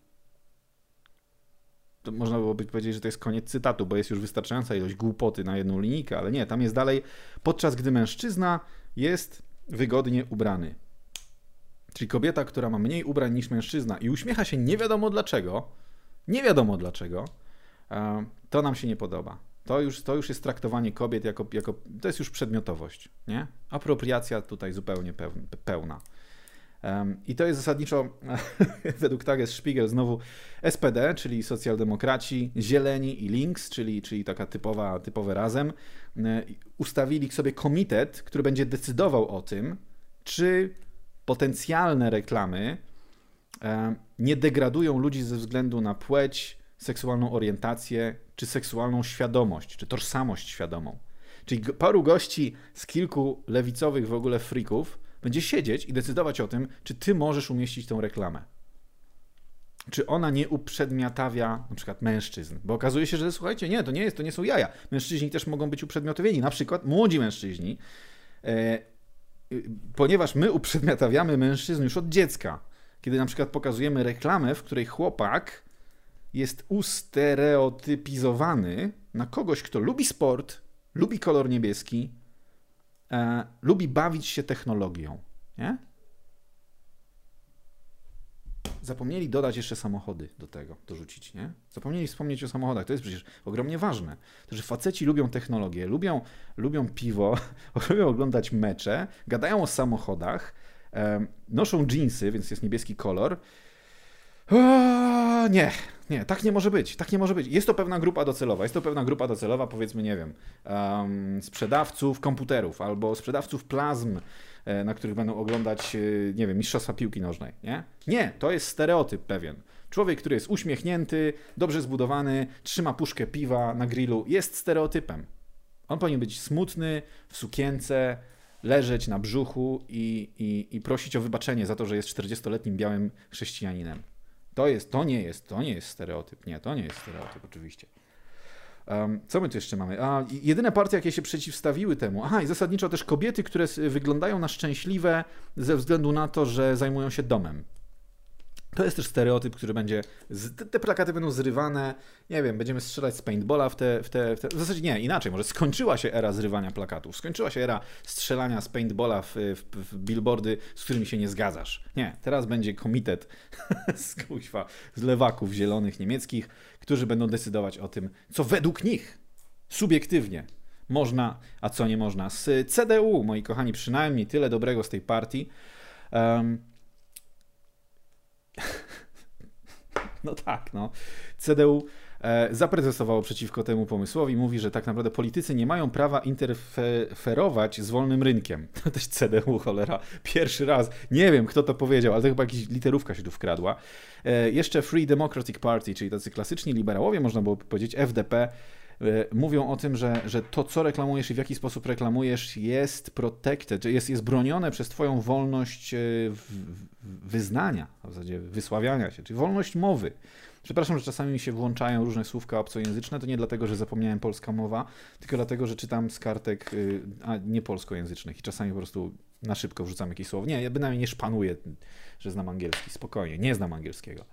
Speaker 1: To można byłoby powiedzieć, że to jest koniec cytatu, bo jest już wystarczająca ilość głupoty na jedną linijkę, ale nie, tam jest dalej, podczas gdy mężczyzna jest wygodnie ubrany. Czyli kobieta, która ma mniej ubrań niż mężczyzna i uśmiecha się nie wiadomo dlaczego, nie wiadomo dlaczego, to nam się nie podoba. To już, to już jest traktowanie kobiet jako, jako, to jest już przedmiotowość, nie? Apropriacja tutaj zupełnie pełna. Um, I to jest zasadniczo, według Tages Spiegel, znowu S P D, czyli socjaldemokraci, Zieleni i Links, czyli, czyli taka typowa, typowe razem, ustawili sobie komitet, który będzie decydował o tym, czy potencjalne reklamy um, nie degradują ludzi ze względu na płeć, seksualną orientację, czy seksualną świadomość, czy tożsamość świadomą. Czyli paru gości z kilku lewicowych w ogóle frików będzie siedzieć i decydować o tym, czy ty możesz umieścić tą reklamę. Czy ona nie uprzedmiotawia na przykład mężczyzn. Bo okazuje się, że słuchajcie, nie, to nie jest, to nie są jaja. Mężczyźni też mogą być uprzedmiotowieni. Na przykład młodzi mężczyźni, e, ponieważ my uprzedmiotawiamy mężczyzn już od dziecka. Kiedy na przykład pokazujemy reklamę, w której chłopak jest ustereotypizowany na kogoś, kto lubi sport, lubi kolor niebieski, e, lubi bawić się technologią. Nie? Zapomnieli dodać jeszcze samochody do tego, dorzucić, nie? Zapomnieli wspomnieć o samochodach, to jest przecież ogromnie ważne. To, że faceci lubią technologię, lubią, lubią piwo, lubią oglądać mecze, gadają o samochodach, e, noszą dżinsy, więc jest niebieski kolor. O, nie, nie, tak nie może być, tak nie może być. Jest to pewna grupa docelowa, jest to pewna grupa docelowa, powiedzmy, nie wiem, um, sprzedawców komputerów albo sprzedawców plazm, e, na których będą oglądać, e, nie wiem, mistrzostwa piłki nożnej, nie? Nie, to jest stereotyp pewien. Człowiek, który jest uśmiechnięty, dobrze zbudowany, trzyma puszkę piwa na grillu, jest stereotypem. On powinien być smutny, w sukience, leżeć na brzuchu i, i, i prosić o wybaczenie za to, że jest czterdziestoletnim białym chrześcijaninem. To jest, to nie jest, to nie jest stereotyp. Nie, to nie jest stereotyp, oczywiście. Um, co my tu jeszcze mamy? A, jedyne partie, jakie się przeciwstawiły temu. Aha, i zasadniczo też kobiety, które wyglądają na szczęśliwe ze względu na to, że zajmują się domem. To jest też stereotyp, który będzie... Te, te plakaty będą zrywane, nie wiem, będziemy strzelać z paintballa w te, w te, w te... W zasadzie nie, inaczej, może skończyła się era zrywania plakatów. Skończyła się era strzelania z paintballa w, w, w billboardy, z którymi się nie zgadzasz. Nie, teraz będzie komitet z, kuźwa, z lewaków zielonych niemieckich, którzy będą decydować o tym, co według nich, subiektywnie, można, a co nie można. Z C D U, moi kochani, przynajmniej tyle dobrego z tej partii. Um, No tak, no. C D U e, zaprotestowało przeciwko temu pomysłowi. Mówi, że tak naprawdę politycy nie mają prawa interferować z wolnym rynkiem. To też C D U, cholera. Pierwszy raz. Nie wiem, kto to powiedział, ale to chyba jakaś literówka się tu wkradła. E, jeszcze Free Democratic Party, czyli tacy klasyczni liberałowie, można było powiedzieć, F D P, mówią o tym, że, że to, co reklamujesz i w jaki sposób reklamujesz, jest protected, jest, jest bronione przez twoją wolność wyznania, w zasadzie wysławiania się, czyli wolność mowy. Przepraszam, że czasami mi się włączają różne słówka obcojęzyczne, to nie dlatego, że zapomniałem polska mowa, tylko dlatego, że czytam z kartek a nie polskojęzycznych i czasami po prostu na szybko wrzucam jakieś słowo. Nie, ja bynajmniej nie szpanuję, że znam angielski, spokojnie, nie znam angielskiego.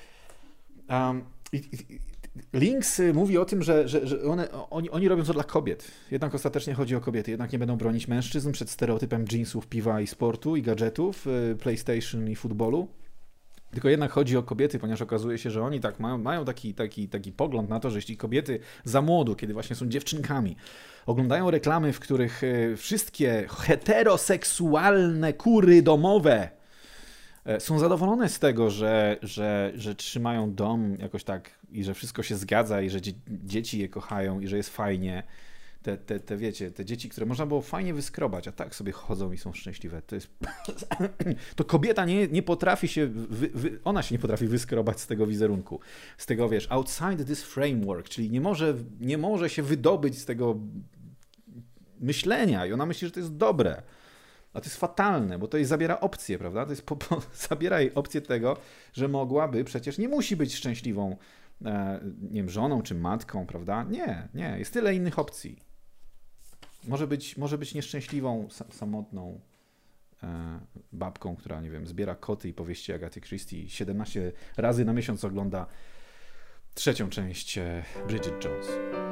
Speaker 1: Um, i, i, Links mówi o tym, że, że, że one, oni, oni robią to dla kobiet. Jednak ostatecznie chodzi o kobiety. Jednak nie będą bronić mężczyzn przed stereotypem jeansów, piwa i sportu i gadżetów, PlayStation i futbolu. Tylko jednak chodzi o kobiety, ponieważ okazuje się, że oni tak mają, mają taki, taki, taki pogląd na to, że jeśli kobiety za młodu, kiedy właśnie są dziewczynkami, oglądają reklamy, w których wszystkie heteroseksualne kury domowe są zadowolone z tego, że, że, że trzymają dom jakoś tak i że wszystko się zgadza i że dzie- dzieci je kochają i że jest fajnie. Te, te, te wiecie, te dzieci, które można było fajnie wyskrobać, a tak sobie chodzą i są szczęśliwe. To jest... to kobieta nie, nie potrafi się, wy, wy, ona się nie potrafi wyskrobać z tego wizerunku, z tego, wiesz, outside this framework, czyli nie może, nie może się wydobyć z tego myślenia i ona myśli, że to jest dobre. A to jest fatalne, bo to jej zabiera opcję, prawda? To jest po, po, zabiera jej opcję tego, że mogłaby, przecież nie musi być szczęśliwą, e, nie wiem, żoną czy matką, prawda? Nie, nie, jest tyle innych opcji. Może być, może być nieszczęśliwą, samotną e, babką, która, nie wiem, zbiera koty i powieści Agaty Christie, siedemnaście razy na miesiąc ogląda trzecią część e, Bridget Jones.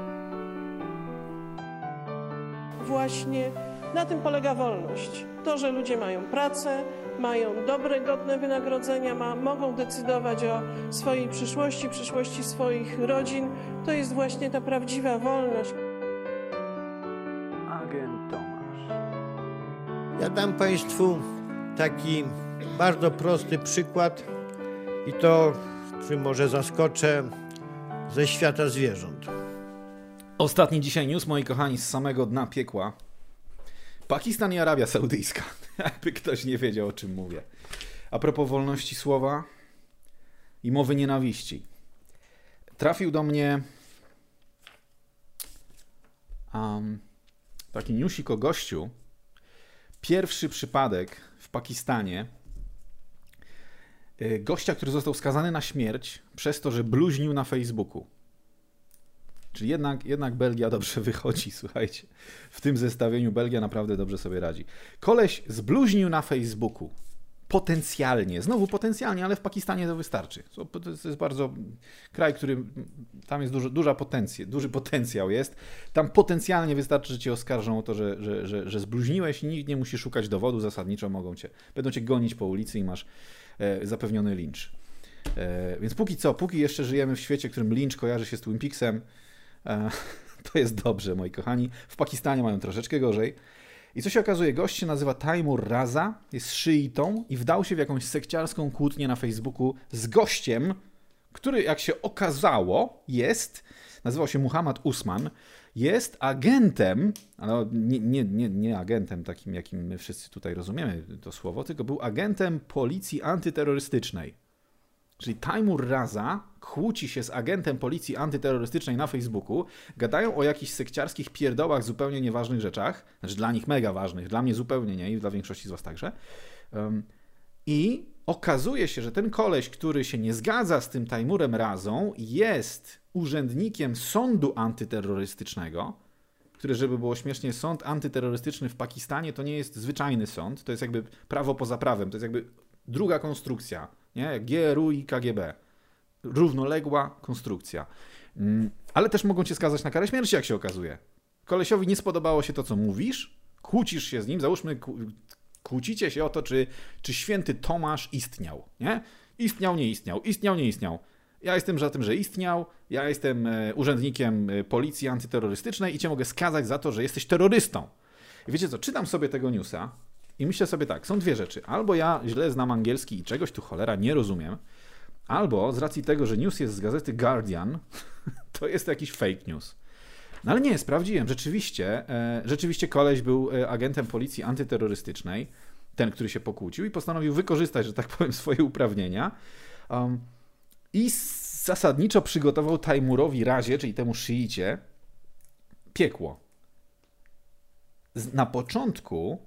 Speaker 12: Właśnie na tym polega wolność. To, że ludzie mają pracę, mają dobre, godne wynagrodzenia, ma, mogą decydować o swojej przyszłości, przyszłości swoich rodzin, to jest właśnie ta prawdziwa wolność.
Speaker 13: Agent Tomasz.
Speaker 3: Ja dam Państwu taki bardzo prosty przykład i to, czym może zaskoczę, ze świata zwierząt.
Speaker 1: Ostatni dzisiaj news, moi kochani, z samego dna piekła. Pakistan i Arabia Saudyjska. Jakby ktoś nie wiedział, o czym mówię. A propos wolności słowa i mowy nienawiści. Trafił do mnie um, taki newsik o gościu. Pierwszy przypadek w Pakistanie gościa, który został skazany na śmierć przez to, że bluźnił na Facebooku. Czyli jednak, jednak Belgia dobrze wychodzi, słuchajcie. W tym zestawieniu Belgia naprawdę dobrze sobie radzi. Koleś zbluźnił na Facebooku. Potencjalnie. Znowu potencjalnie, ale w Pakistanie to wystarczy. To jest bardzo kraj, który... Tam jest dużo, duża potencja, duży potencjał jest. Tam potencjalnie wystarczy, że cię oskarżą o to, że, że, że, że zbluźniłeś i nikt nie musi szukać dowodu. Zasadniczo mogą cię... Będą cię gonić po ulicy i masz e, zapewniony lincz. E, więc póki co, póki jeszcze żyjemy w świecie, w którym lincz kojarzy się z Twin Peaksem, to jest dobrze, moi kochani. W Pakistanie mają troszeczkę gorzej. I co się okazuje? Gość się nazywa Taimur Raza, jest szyitą i wdał się w jakąś sekciarską kłótnię na Facebooku z gościem, który, jak się okazało, jest, nazywał się Muhammad Usman, jest agentem, ale nie, nie, nie, nie agentem takim, jakim my wszyscy tutaj rozumiemy to słowo, tylko był agentem policji antyterrorystycznej. Czyli Taimur Raza kłóci się z agentem policji antyterrorystycznej na Facebooku, gadają o jakichś sekciarskich pierdołach, zupełnie nieważnych rzeczach, znaczy dla nich mega ważnych, dla mnie zupełnie nie i dla większości z was także. Um, I okazuje się, że ten koleś, który się nie zgadza z tym Taimurem Razą, jest urzędnikiem sądu antyterrorystycznego, który, żeby było śmiesznie, sąd antyterrorystyczny w Pakistanie to nie jest zwyczajny sąd, to jest jakby prawo poza prawem, to jest jakby druga konstrukcja, nie? G R U i K G B. Równoległa konstrukcja. Ale też mogą cię skazać na karę śmierci, jak się okazuje. Kolesiowi nie spodobało się to, co mówisz, kłócisz się z nim, załóżmy, kłócicie się o to, czy, czy święty Tomasz istniał, nie? Istniał, nie istniał, istniał, nie istniał. Ja jestem za tym, że istniał, ja jestem urzędnikiem policji antyterrorystycznej i cię mogę skazać za to, że jesteś terrorystą. I wiecie co, czytam sobie tego newsa i myślę sobie tak, są dwie rzeczy. Albo ja źle znam angielski i czegoś tu cholera nie rozumiem, albo z racji tego, że news jest z gazety Guardian, to jest jakiś fake news. No ale nie, sprawdziłem. Rzeczywiście, e, rzeczywiście koleś był agentem policji antyterrorystycznej, ten, który się pokłócił i postanowił wykorzystać, że tak powiem, swoje uprawnienia um, i zasadniczo przygotował Taimurowi Razie, czyli temu szyicie, piekło. Na początku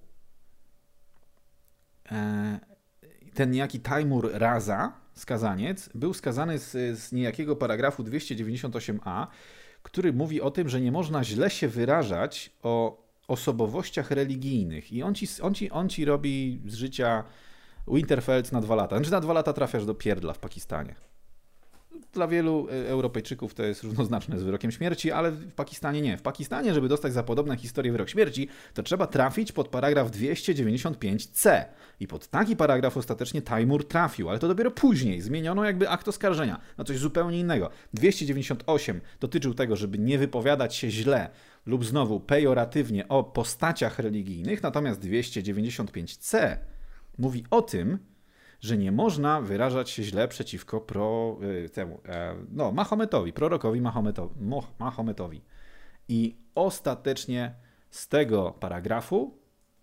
Speaker 1: e, ten niejaki Taimur Raza, skazaniec, był skazany z, z niejakiego paragrafu dwieście dziewięćdziesiąt osiem a, który mówi o tym, że nie można źle się wyrażać o osobowościach religijnych. I on ci, on ci, on ci robi z życia Winterfeld na dwa lata. Znaczy na dwa lata trafiasz do pierdla w Pakistanie. Dla wielu Europejczyków to jest równoznaczne z wyrokiem śmierci, ale w Pakistanie nie. W Pakistanie, żeby dostać za podobne historie wyrok śmierci, to trzeba trafić pod paragraf dwieście dziewięćdziesiąt pięć c. I pod taki paragraf ostatecznie Taimur trafił, ale to dopiero później zmieniono jakby akt oskarżenia na coś zupełnie innego. dwieście dziewięćdziesiąt osiem dotyczył tego, żeby nie wypowiadać się źle lub znowu pejoratywnie o postaciach religijnych, natomiast dwieście dziewięćdziesiąt pięć c mówi o tym, że nie można wyrażać się źle przeciwko pro, temu, no, Mahometowi, prorokowi Mahometowi, Mahometowi. I ostatecznie z tego paragrafu,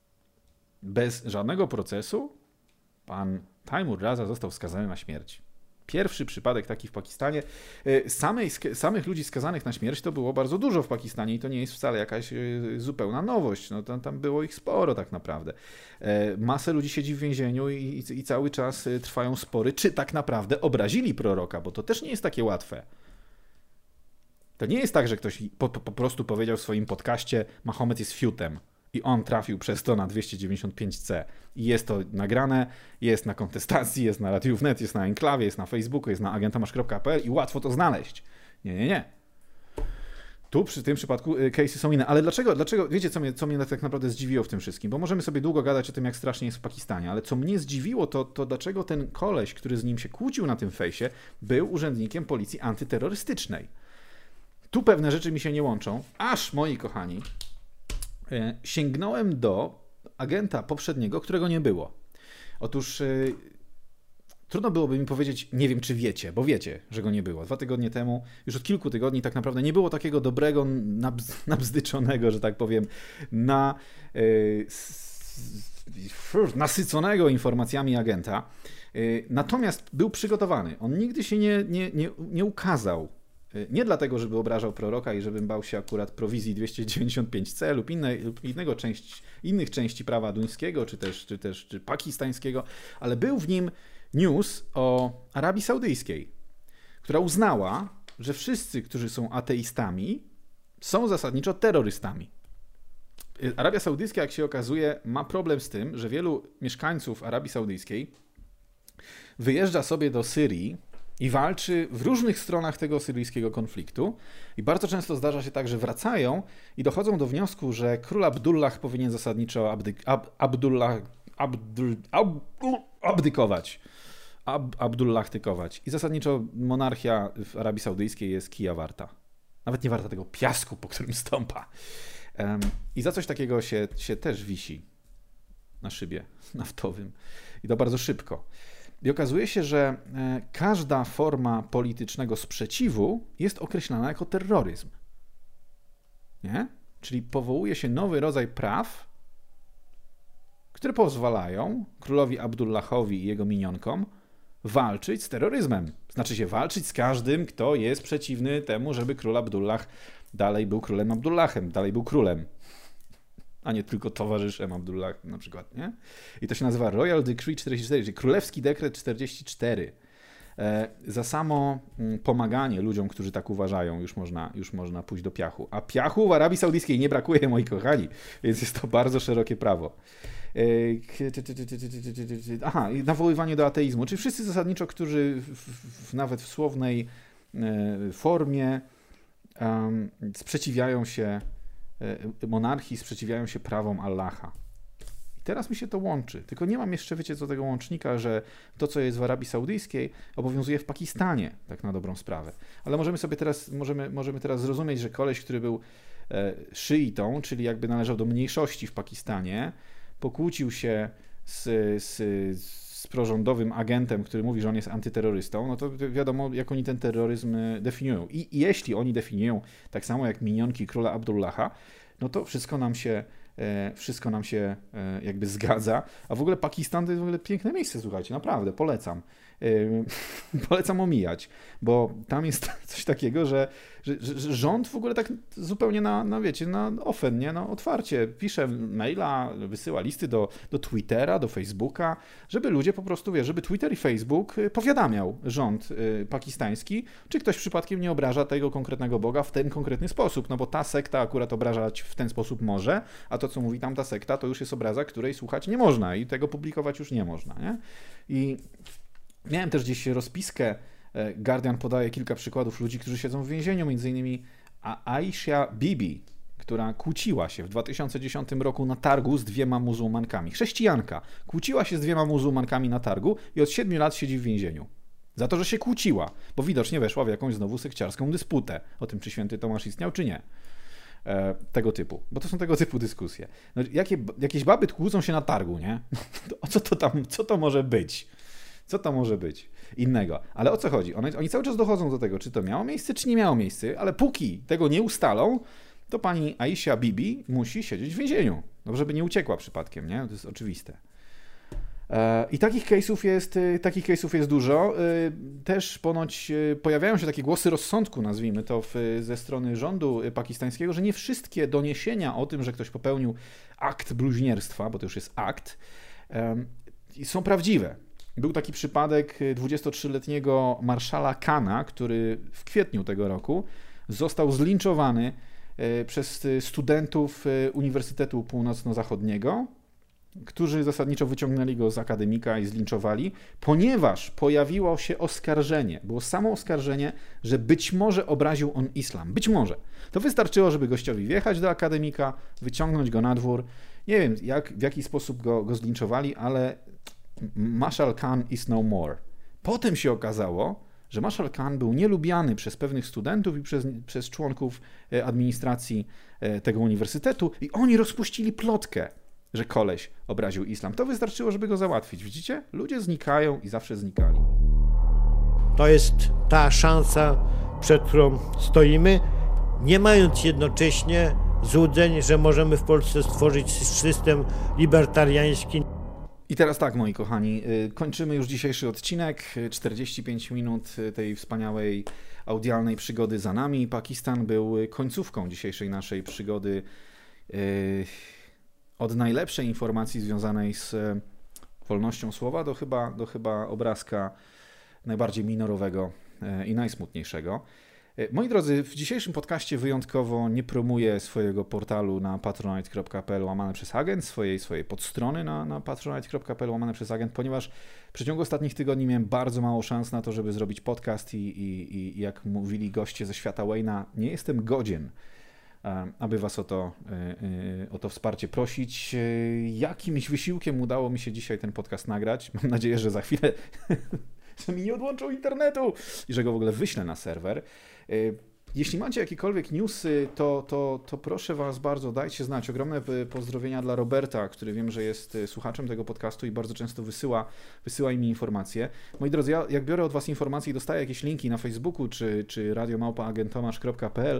Speaker 1: bez żadnego procesu, pan Taimur Raza został skazany na śmierć. Pierwszy przypadek taki w Pakistanie. Samej, samych ludzi skazanych na śmierć to było bardzo dużo w Pakistanie i to nie jest wcale jakaś zupełna nowość. No, tam, tam było ich sporo tak naprawdę. Masę ludzi siedzi w więzieniu i, i cały czas trwają spory, czy tak naprawdę obrazili proroka, bo to też nie jest takie łatwe. To nie jest tak, że ktoś po, po prostu powiedział w swoim podcaście Mahomet jest fiutem. I on trafił przez to na dwieście dziewięćdziesiąt pięć c. I jest to nagrane, jest na kontestacji, jest na Radiu Wnet, jest na Enklawie, jest na Facebooku, jest na agentamasz kropka p l i łatwo to znaleźć. Nie, nie, nie. Tu przy tym przypadku case'y są inne. Ale dlaczego, dlaczego wiecie, co mnie, co mnie tak naprawdę zdziwiło w tym wszystkim? Bo możemy sobie długo gadać o tym, jak strasznie jest w Pakistanie, ale co mnie zdziwiło, to, to dlaczego ten koleś, który z nim się kłócił na tym fejsie, był urzędnikiem policji antyterrorystycznej. Tu pewne rzeczy mi się nie łączą, aż, moi kochani, sięgnąłem do agenta poprzedniego, którego nie było. Otóż yy, trudno byłoby mi powiedzieć, nie wiem czy wiecie, bo wiecie, że go nie było. Dwa tygodnie temu, już od kilku tygodni tak naprawdę nie było takiego dobrego, nabz, nabzdyczonego, że tak powiem, na, yy, s, nasyconego informacjami agenta. Yy, natomiast był przygotowany. On nigdy się nie, nie, nie, nie ukazał. Nie dlatego, żeby obrażał proroka i żebym bał się akurat prowizji dwieście dziewięćdziesiąt pięć c lub, inne, lub innego części, innych części prawa duńskiego, czy też, czy też czy pakistańskiego, ale był w nim news o Arabii Saudyjskiej, która uznała, że wszyscy, którzy są ateistami, są zasadniczo terrorystami. Arabia Saudyjska, jak się okazuje, ma problem z tym, że wielu mieszkańców Arabii Saudyjskiej wyjeżdża sobie do Syrii i walczy w różnych stronach tego syryjskiego konfliktu. I bardzo często zdarza się tak, że wracają i dochodzą do wniosku, że król Abdullah powinien zasadniczo abdy, ab, Abdullah, Abdul, ab, abdykować. Ab, Abdullahtykować. I zasadniczo monarchia w Arabii Saudyjskiej jest kija warta. Nawet nie warta tego piasku, po którym stąpa. Um, I za coś takiego się, się też wisi na szybie naftowym. I to bardzo szybko. I okazuje się, że każda forma politycznego sprzeciwu jest określana jako terroryzm. Nie? Czyli powołuje się nowy rodzaj praw, które pozwalają królowi Abdullahowi i jego minionkom walczyć z terroryzmem. Znaczy się walczyć z każdym, kto jest przeciwny temu, żeby król Abdullah dalej był królem Abdullahem, dalej był królem. a nie tylko towarzyszem Abdullah na przykład, nie? I to się nazywa Royal Decree czterdzieści cztery, czyli Królewski Dekret czterdzieści cztery. Za samo pomaganie ludziom, którzy tak uważają, już można, już można pójść do piachu. A piachu w Arabii Saudyjskiej nie brakuje, moi kochani, więc jest to bardzo szerokie prawo. Aha, i nawoływanie do ateizmu. Czyli wszyscy zasadniczo, którzy w, w, nawet w słownej formie um, sprzeciwiają się monarchii, sprzeciwiają się prawom Allaha. Teraz mi się to łączy, tylko nie mam jeszcze, wiecie, co tego łącznika, że to, co jest w Arabii Saudyjskiej, obowiązuje w Pakistanie, tak na dobrą sprawę. Ale możemy sobie teraz, możemy, możemy teraz zrozumieć, że koleś, który był e, szyitą, czyli jakby należał do mniejszości w Pakistanie, pokłócił się z, z, z prorządowym agentem, który mówi, że on jest antyterrorystą, no to wiadomo, jak oni ten terroryzm definiują. I, i jeśli oni definiują tak samo jak minionki króla Abdullaha, no to wszystko nam się Wszystko nam się jakby zgadza. A w ogóle Pakistan to jest w ogóle piękne miejsce, słuchajcie, naprawdę, polecam. Polecam omijać, bo tam jest coś takiego, że, że, że rząd w ogóle tak zupełnie na, na wiecie, na ofen, nie? No, otwarcie pisze maila, wysyła listy do, do Twittera, do Facebooka, żeby ludzie po prostu, wie, żeby Twitter i Facebook powiadamiał rząd pakistański, czy ktoś przypadkiem nie obraża tego konkretnego Boga w ten konkretny sposób, no bo ta sekta akurat obrażać w ten sposób może, a to, co mówi tam ta sekta, to już jest obraza, której słuchać nie można i tego publikować już nie można, nie? I miałem też gdzieś rozpiskę, Guardian podaje kilka przykładów ludzi, którzy siedzą w więzieniu, między innymi Aisha Bibi, która kłóciła się w dwa tysiące dziesiątym roku na targu z dwiema muzułmankami. Chrześcijanka kłóciła się z dwiema muzułmankami na targu i od siedmiu lat siedzi w więzieniu. Za to, że się kłóciła, bo widocznie weszła w jakąś znowu sekciarską dysputę o tym, czy święty Tomasz istniał, czy nie. E, tego typu, bo to są tego typu dyskusje. No, jakie, jakieś baby kłócą się na targu, nie? To, co to tam, co to może być? Co to może być innego? Ale o co chodzi? Oni, oni cały czas dochodzą do tego, czy to miało miejsce, czy nie miało miejsca, ale póki tego nie ustalą, to pani Aisha Bibi musi siedzieć w więzieniu, no, żeby nie uciekła przypadkiem, nie? To jest oczywiste. I takich case'ów jest, takich case'ów jest dużo. Też ponoć pojawiają się takie głosy rozsądku, nazwijmy to, w, ze strony rządu pakistańskiego, że nie wszystkie doniesienia o tym, że ktoś popełnił akt bluźnierstwa, bo to już jest akt, są prawdziwe. Był taki przypadek dwudziestotrzyletniego marszala Kana, który w kwietniu tego roku został zlinczowany przez studentów Uniwersytetu Północno-Zachodniego, którzy zasadniczo wyciągnęli go z akademika i zlinczowali, ponieważ pojawiło się oskarżenie, było samo oskarżenie, że być może obraził on islam. Być może. To wystarczyło, żeby gościowi wjechać do akademika, wyciągnąć go na dwór. Nie wiem, jak, w jaki sposób go, go zlinczowali, ale Marshal Khan is no more. Potem się okazało, że Marshal Khan był nielubiany przez pewnych studentów i przez, przez członków administracji tego uniwersytetu i oni rozpuścili plotkę, że koleś obraził islam. To wystarczyło, żeby go załatwić. Widzicie? Ludzie znikają i zawsze znikali.
Speaker 3: To jest ta szansa, przed którą stoimy, nie mając jednocześnie złudzeń, że możemy w Polsce stworzyć system libertariański.
Speaker 1: I teraz tak, moi kochani, kończymy już dzisiejszy odcinek. czterdzieści pięć minut tej wspaniałej audialnej przygody za nami. Pakistan był końcówką dzisiejszej naszej przygody. Od najlepszej informacji związanej z wolnością słowa do chyba, do chyba obrazka najbardziej minorowego i najsmutniejszego. Moi drodzy, w dzisiejszym podcaście wyjątkowo nie promuję swojego portalu na patronite kropka p l łamane przez agent, swojej, swojej podstrony na, na patronite kropka p l łamane przez agent, ponieważ w przeciągu ostatnich tygodni miałem bardzo mało szans na to, żeby zrobić podcast i, i, i jak mówili goście ze świata Wayne'a, nie jestem godzien, aby was o to, o to wsparcie prosić. Jakimś wysiłkiem udało mi się dzisiaj ten podcast nagrać. Mam nadzieję, że za chwilę że mi nie odłączą internetu i że go w ogóle wyślę na serwer. Jeśli macie jakiekolwiek newsy, to, to, to proszę was bardzo, dajcie znać. Ogromne pozdrowienia dla Roberta, który wiem, że jest słuchaczem tego podcastu i bardzo często wysyła, wysyła mi informacje. Moi drodzy, ja jak biorę od was informacje i dostaję jakieś linki na Facebooku czy, czy radio małpa agent tomasz kropka p l,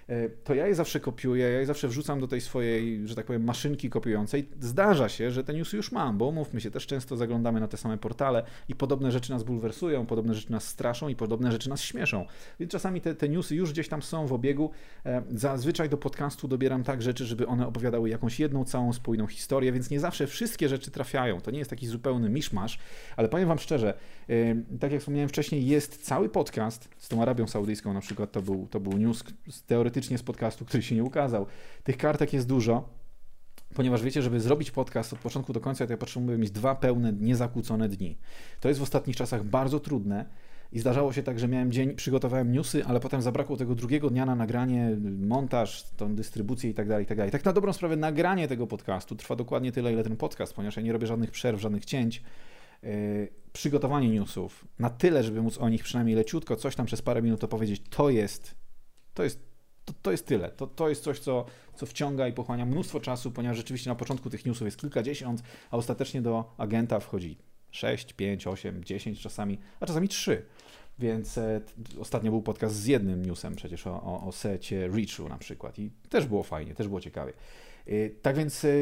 Speaker 1: to ja je zawsze kopiuję, ja je zawsze wrzucam do tej swojej, że tak powiem, maszynki kopiującej. Zdarza się, że te newsy już mam, bo umówmy się, też często zaglądamy na te same portale i podobne rzeczy nas bulwersują, podobne rzeczy nas straszą i podobne rzeczy nas śmieszą. Więc czasami te, te newsy już gdzieś tam są w obiegu. Zazwyczaj do podcastu dobieram tak rzeczy, żeby one opowiadały jakąś jedną całą spójną historię, więc nie zawsze wszystkie rzeczy trafiają. To nie jest taki zupełny miszmasz, ale powiem wam szczerze, tak jak wspomniałem wcześniej, jest cały podcast z tą Arabią Saudyjską na przykład, to był, to był news teoretycznie z podcastu, który się nie ukazał. Tych kartek jest dużo, ponieważ wiecie, żeby zrobić podcast od początku do końca, to ja potrzebuję mieć dwa pełne, niezakłócone dni. To jest w ostatnich czasach bardzo trudne i zdarzało się tak, że miałem dzień, przygotowałem newsy, ale potem zabrakło tego drugiego dnia na nagranie, montaż, tą dystrybucję i tak dalej, i tak dalej. Tak na dobrą sprawę nagranie tego podcastu trwa dokładnie tyle, ile ten podcast, ponieważ ja nie robię żadnych przerw, żadnych cięć. Yy, przygotowanie newsów na tyle, żeby móc o nich przynajmniej leciutko coś tam przez parę minut opowiedzieć, to jest to jest, to, to jest tyle. To, to jest coś, co, co wciąga i pochłania mnóstwo czasu, ponieważ rzeczywiście na początku tych newsów jest kilkadziesiąt, a ostatecznie do agenta wchodzi sześć, pięć, osiem, dziesięć czasami, a czasami trzy. Więc e, ostatnio był podcast z jednym newsem przecież o, o, o secie Reachu na przykład i też było fajnie, też było ciekawie. E, tak więc e,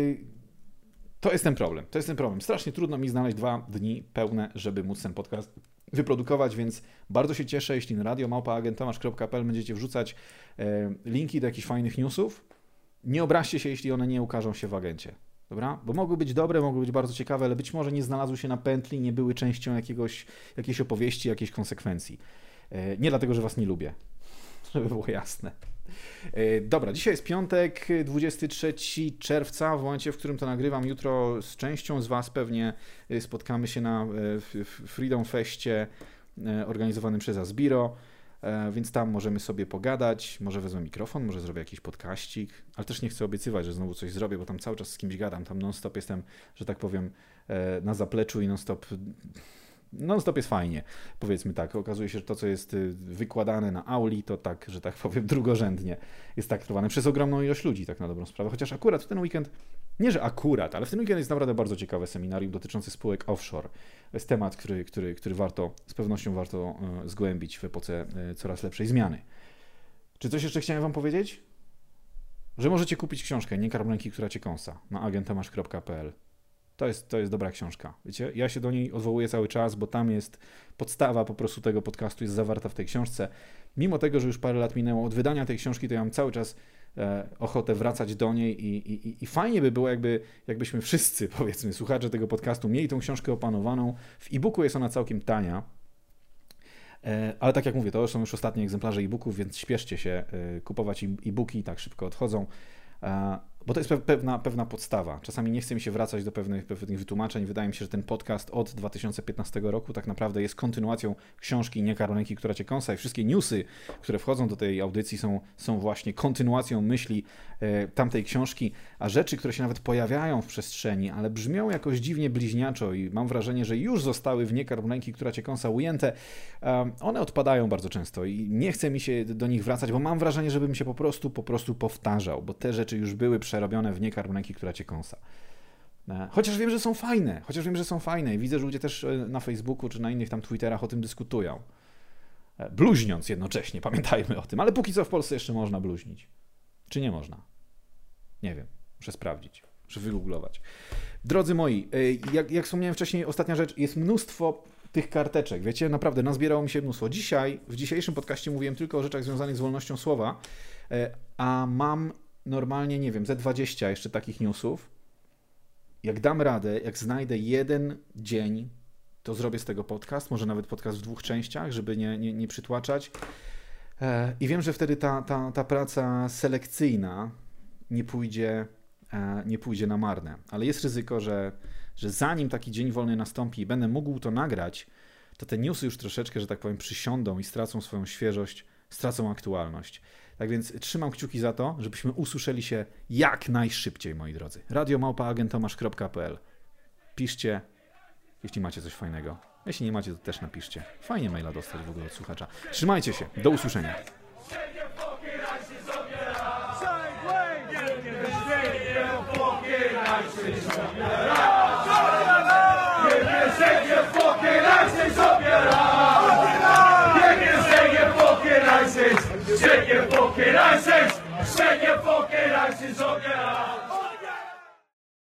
Speaker 1: to jest ten problem, to jest ten problem. Strasznie trudno mi znaleźć dwa dni pełne, żeby móc ten podcast wyprodukować, więc bardzo się cieszę, jeśli na radio małpa agent tomasz kropka p l będziecie wrzucać e, linki do jakichś fajnych newsów. Nie obraźcie się, jeśli one nie ukażą się w agencie. Dobra? Bo mogły być dobre, mogły być bardzo ciekawe, ale być może nie znalazły się na pętli, nie były częścią jakiegoś, jakiejś opowieści, jakiejś konsekwencji. E, nie dlatego, że was nie lubię, żeby było jasne. E, dobra, dzisiaj jest piątek, dwudziestego trzeciego czerwca, w momencie, w którym to nagrywam. Jutro z częścią z was pewnie spotkamy się na e, Freedom Festie e, organizowanym przez Asbiro. Więc tam możemy sobie pogadać, może wezmę mikrofon, może zrobię jakiś podkaścik, ale też nie chcę obiecywać, że znowu coś zrobię, bo tam cały czas z kimś gadam, tam non-stop jestem, że tak powiem, na zapleczu i non-stop, non-stop jest fajnie, powiedzmy tak. Okazuje się, że to, co jest wykładane na auli, to tak, że tak powiem, drugorzędnie jest traktowane przez ogromną ilość ludzi, tak na dobrą sprawę, chociaż akurat w ten weekend, nie że akurat, ale w ten weekend jest naprawdę bardzo ciekawe seminarium dotyczące spółek offshore. To jest temat, który, który, który warto, z pewnością warto zgłębić w epoce coraz lepszej zmiany. Czy coś jeszcze chciałem wam powiedzieć? Że możecie kupić książkę Nie karm ręki, która cię kąsa na agent tomasz kropka p l. To jest, to jest dobra książka. Wiecie, ja się do niej odwołuję cały czas, bo tam jest podstawa po prostu tego podcastu, jest zawarta w tej książce. Mimo tego, że już parę lat minęło od wydania tej książki, to ja mam cały czas e, ochotę wracać do niej i, i, i fajnie by było, jakby, jakbyśmy wszyscy, powiedzmy, słuchacze tego podcastu, mieli tą książkę opanowaną. W e-booku jest ona całkiem tania, e, ale tak jak mówię, to są już ostatnie egzemplarze e-booków, więc śpieszcie się e, kupować e-booki, tak szybko odchodzą. E, Bo to jest pewna, pewna podstawa. Czasami nie chce mi się wracać do pewnych, pewnych wytłumaczeń. Wydaje mi się, że ten podcast od dwa tysiące piętnastego roku tak naprawdę jest kontynuacją książki Nie karm ręki, która cię kąsa i wszystkie newsy, które wchodzą do tej audycji są, są właśnie kontynuacją myśli e, tamtej książki, a rzeczy, które się nawet pojawiają w przestrzeni, ale brzmią jakoś dziwnie bliźniaczo i mam wrażenie, że już zostały w Nie karm ręki, która cię kąsa ujęte, e, one odpadają bardzo często i nie chce mi się do nich wracać, bo mam wrażenie, żebym się po prostu, po prostu powtarzał, bo te rzeczy już były prze robione w Nie karm ręki, która cię kąsa. Chociaż wiem, że są fajne, chociaż wiem, że są fajne i widzę, że ludzie też na Facebooku czy na innych tam Twitterach o tym dyskutują. Bluźniąc jednocześnie, pamiętajmy o tym, ale póki co w Polsce jeszcze można bluźnić. Czy nie można? Nie wiem, muszę sprawdzić, muszę wygooglować. Drodzy moi, jak, jak wspomniałem wcześniej, ostatnia rzecz, jest mnóstwo tych karteczek, wiecie, naprawdę nazbierało mi się mnóstwo. Dzisiaj, w dzisiejszym podcaście mówiłem tylko o rzeczach związanych z wolnością słowa, a mam normalnie, nie wiem, ze dwadzieścia jeszcze takich newsów. Jak dam radę, jak znajdę jeden dzień, to zrobię z tego podcast, może nawet podcast w dwóch częściach, żeby nie, nie, nie przytłaczać. I wiem, że wtedy ta, ta, ta praca selekcyjna nie pójdzie, nie pójdzie na marne. Ale jest ryzyko, że, że zanim taki dzień wolny nastąpi i będę mógł to nagrać, to te newsy już troszeczkę, że tak powiem, przysiądą i stracą swoją świeżość, stracą aktualność. Tak więc trzymam kciuki za to, żebyśmy usłyszeli się jak najszybciej, moi drodzy. radio małpa agent tomasz kropka p l. Piszcie, jeśli macie coś fajnego. Jeśli nie macie, to też napiszcie. Fajnie maila dostać w ogóle od słuchacza. Trzymajcie się. Do usłyszenia.
Speaker 13: Take your fucking license! Svenja Folkeraxen Socker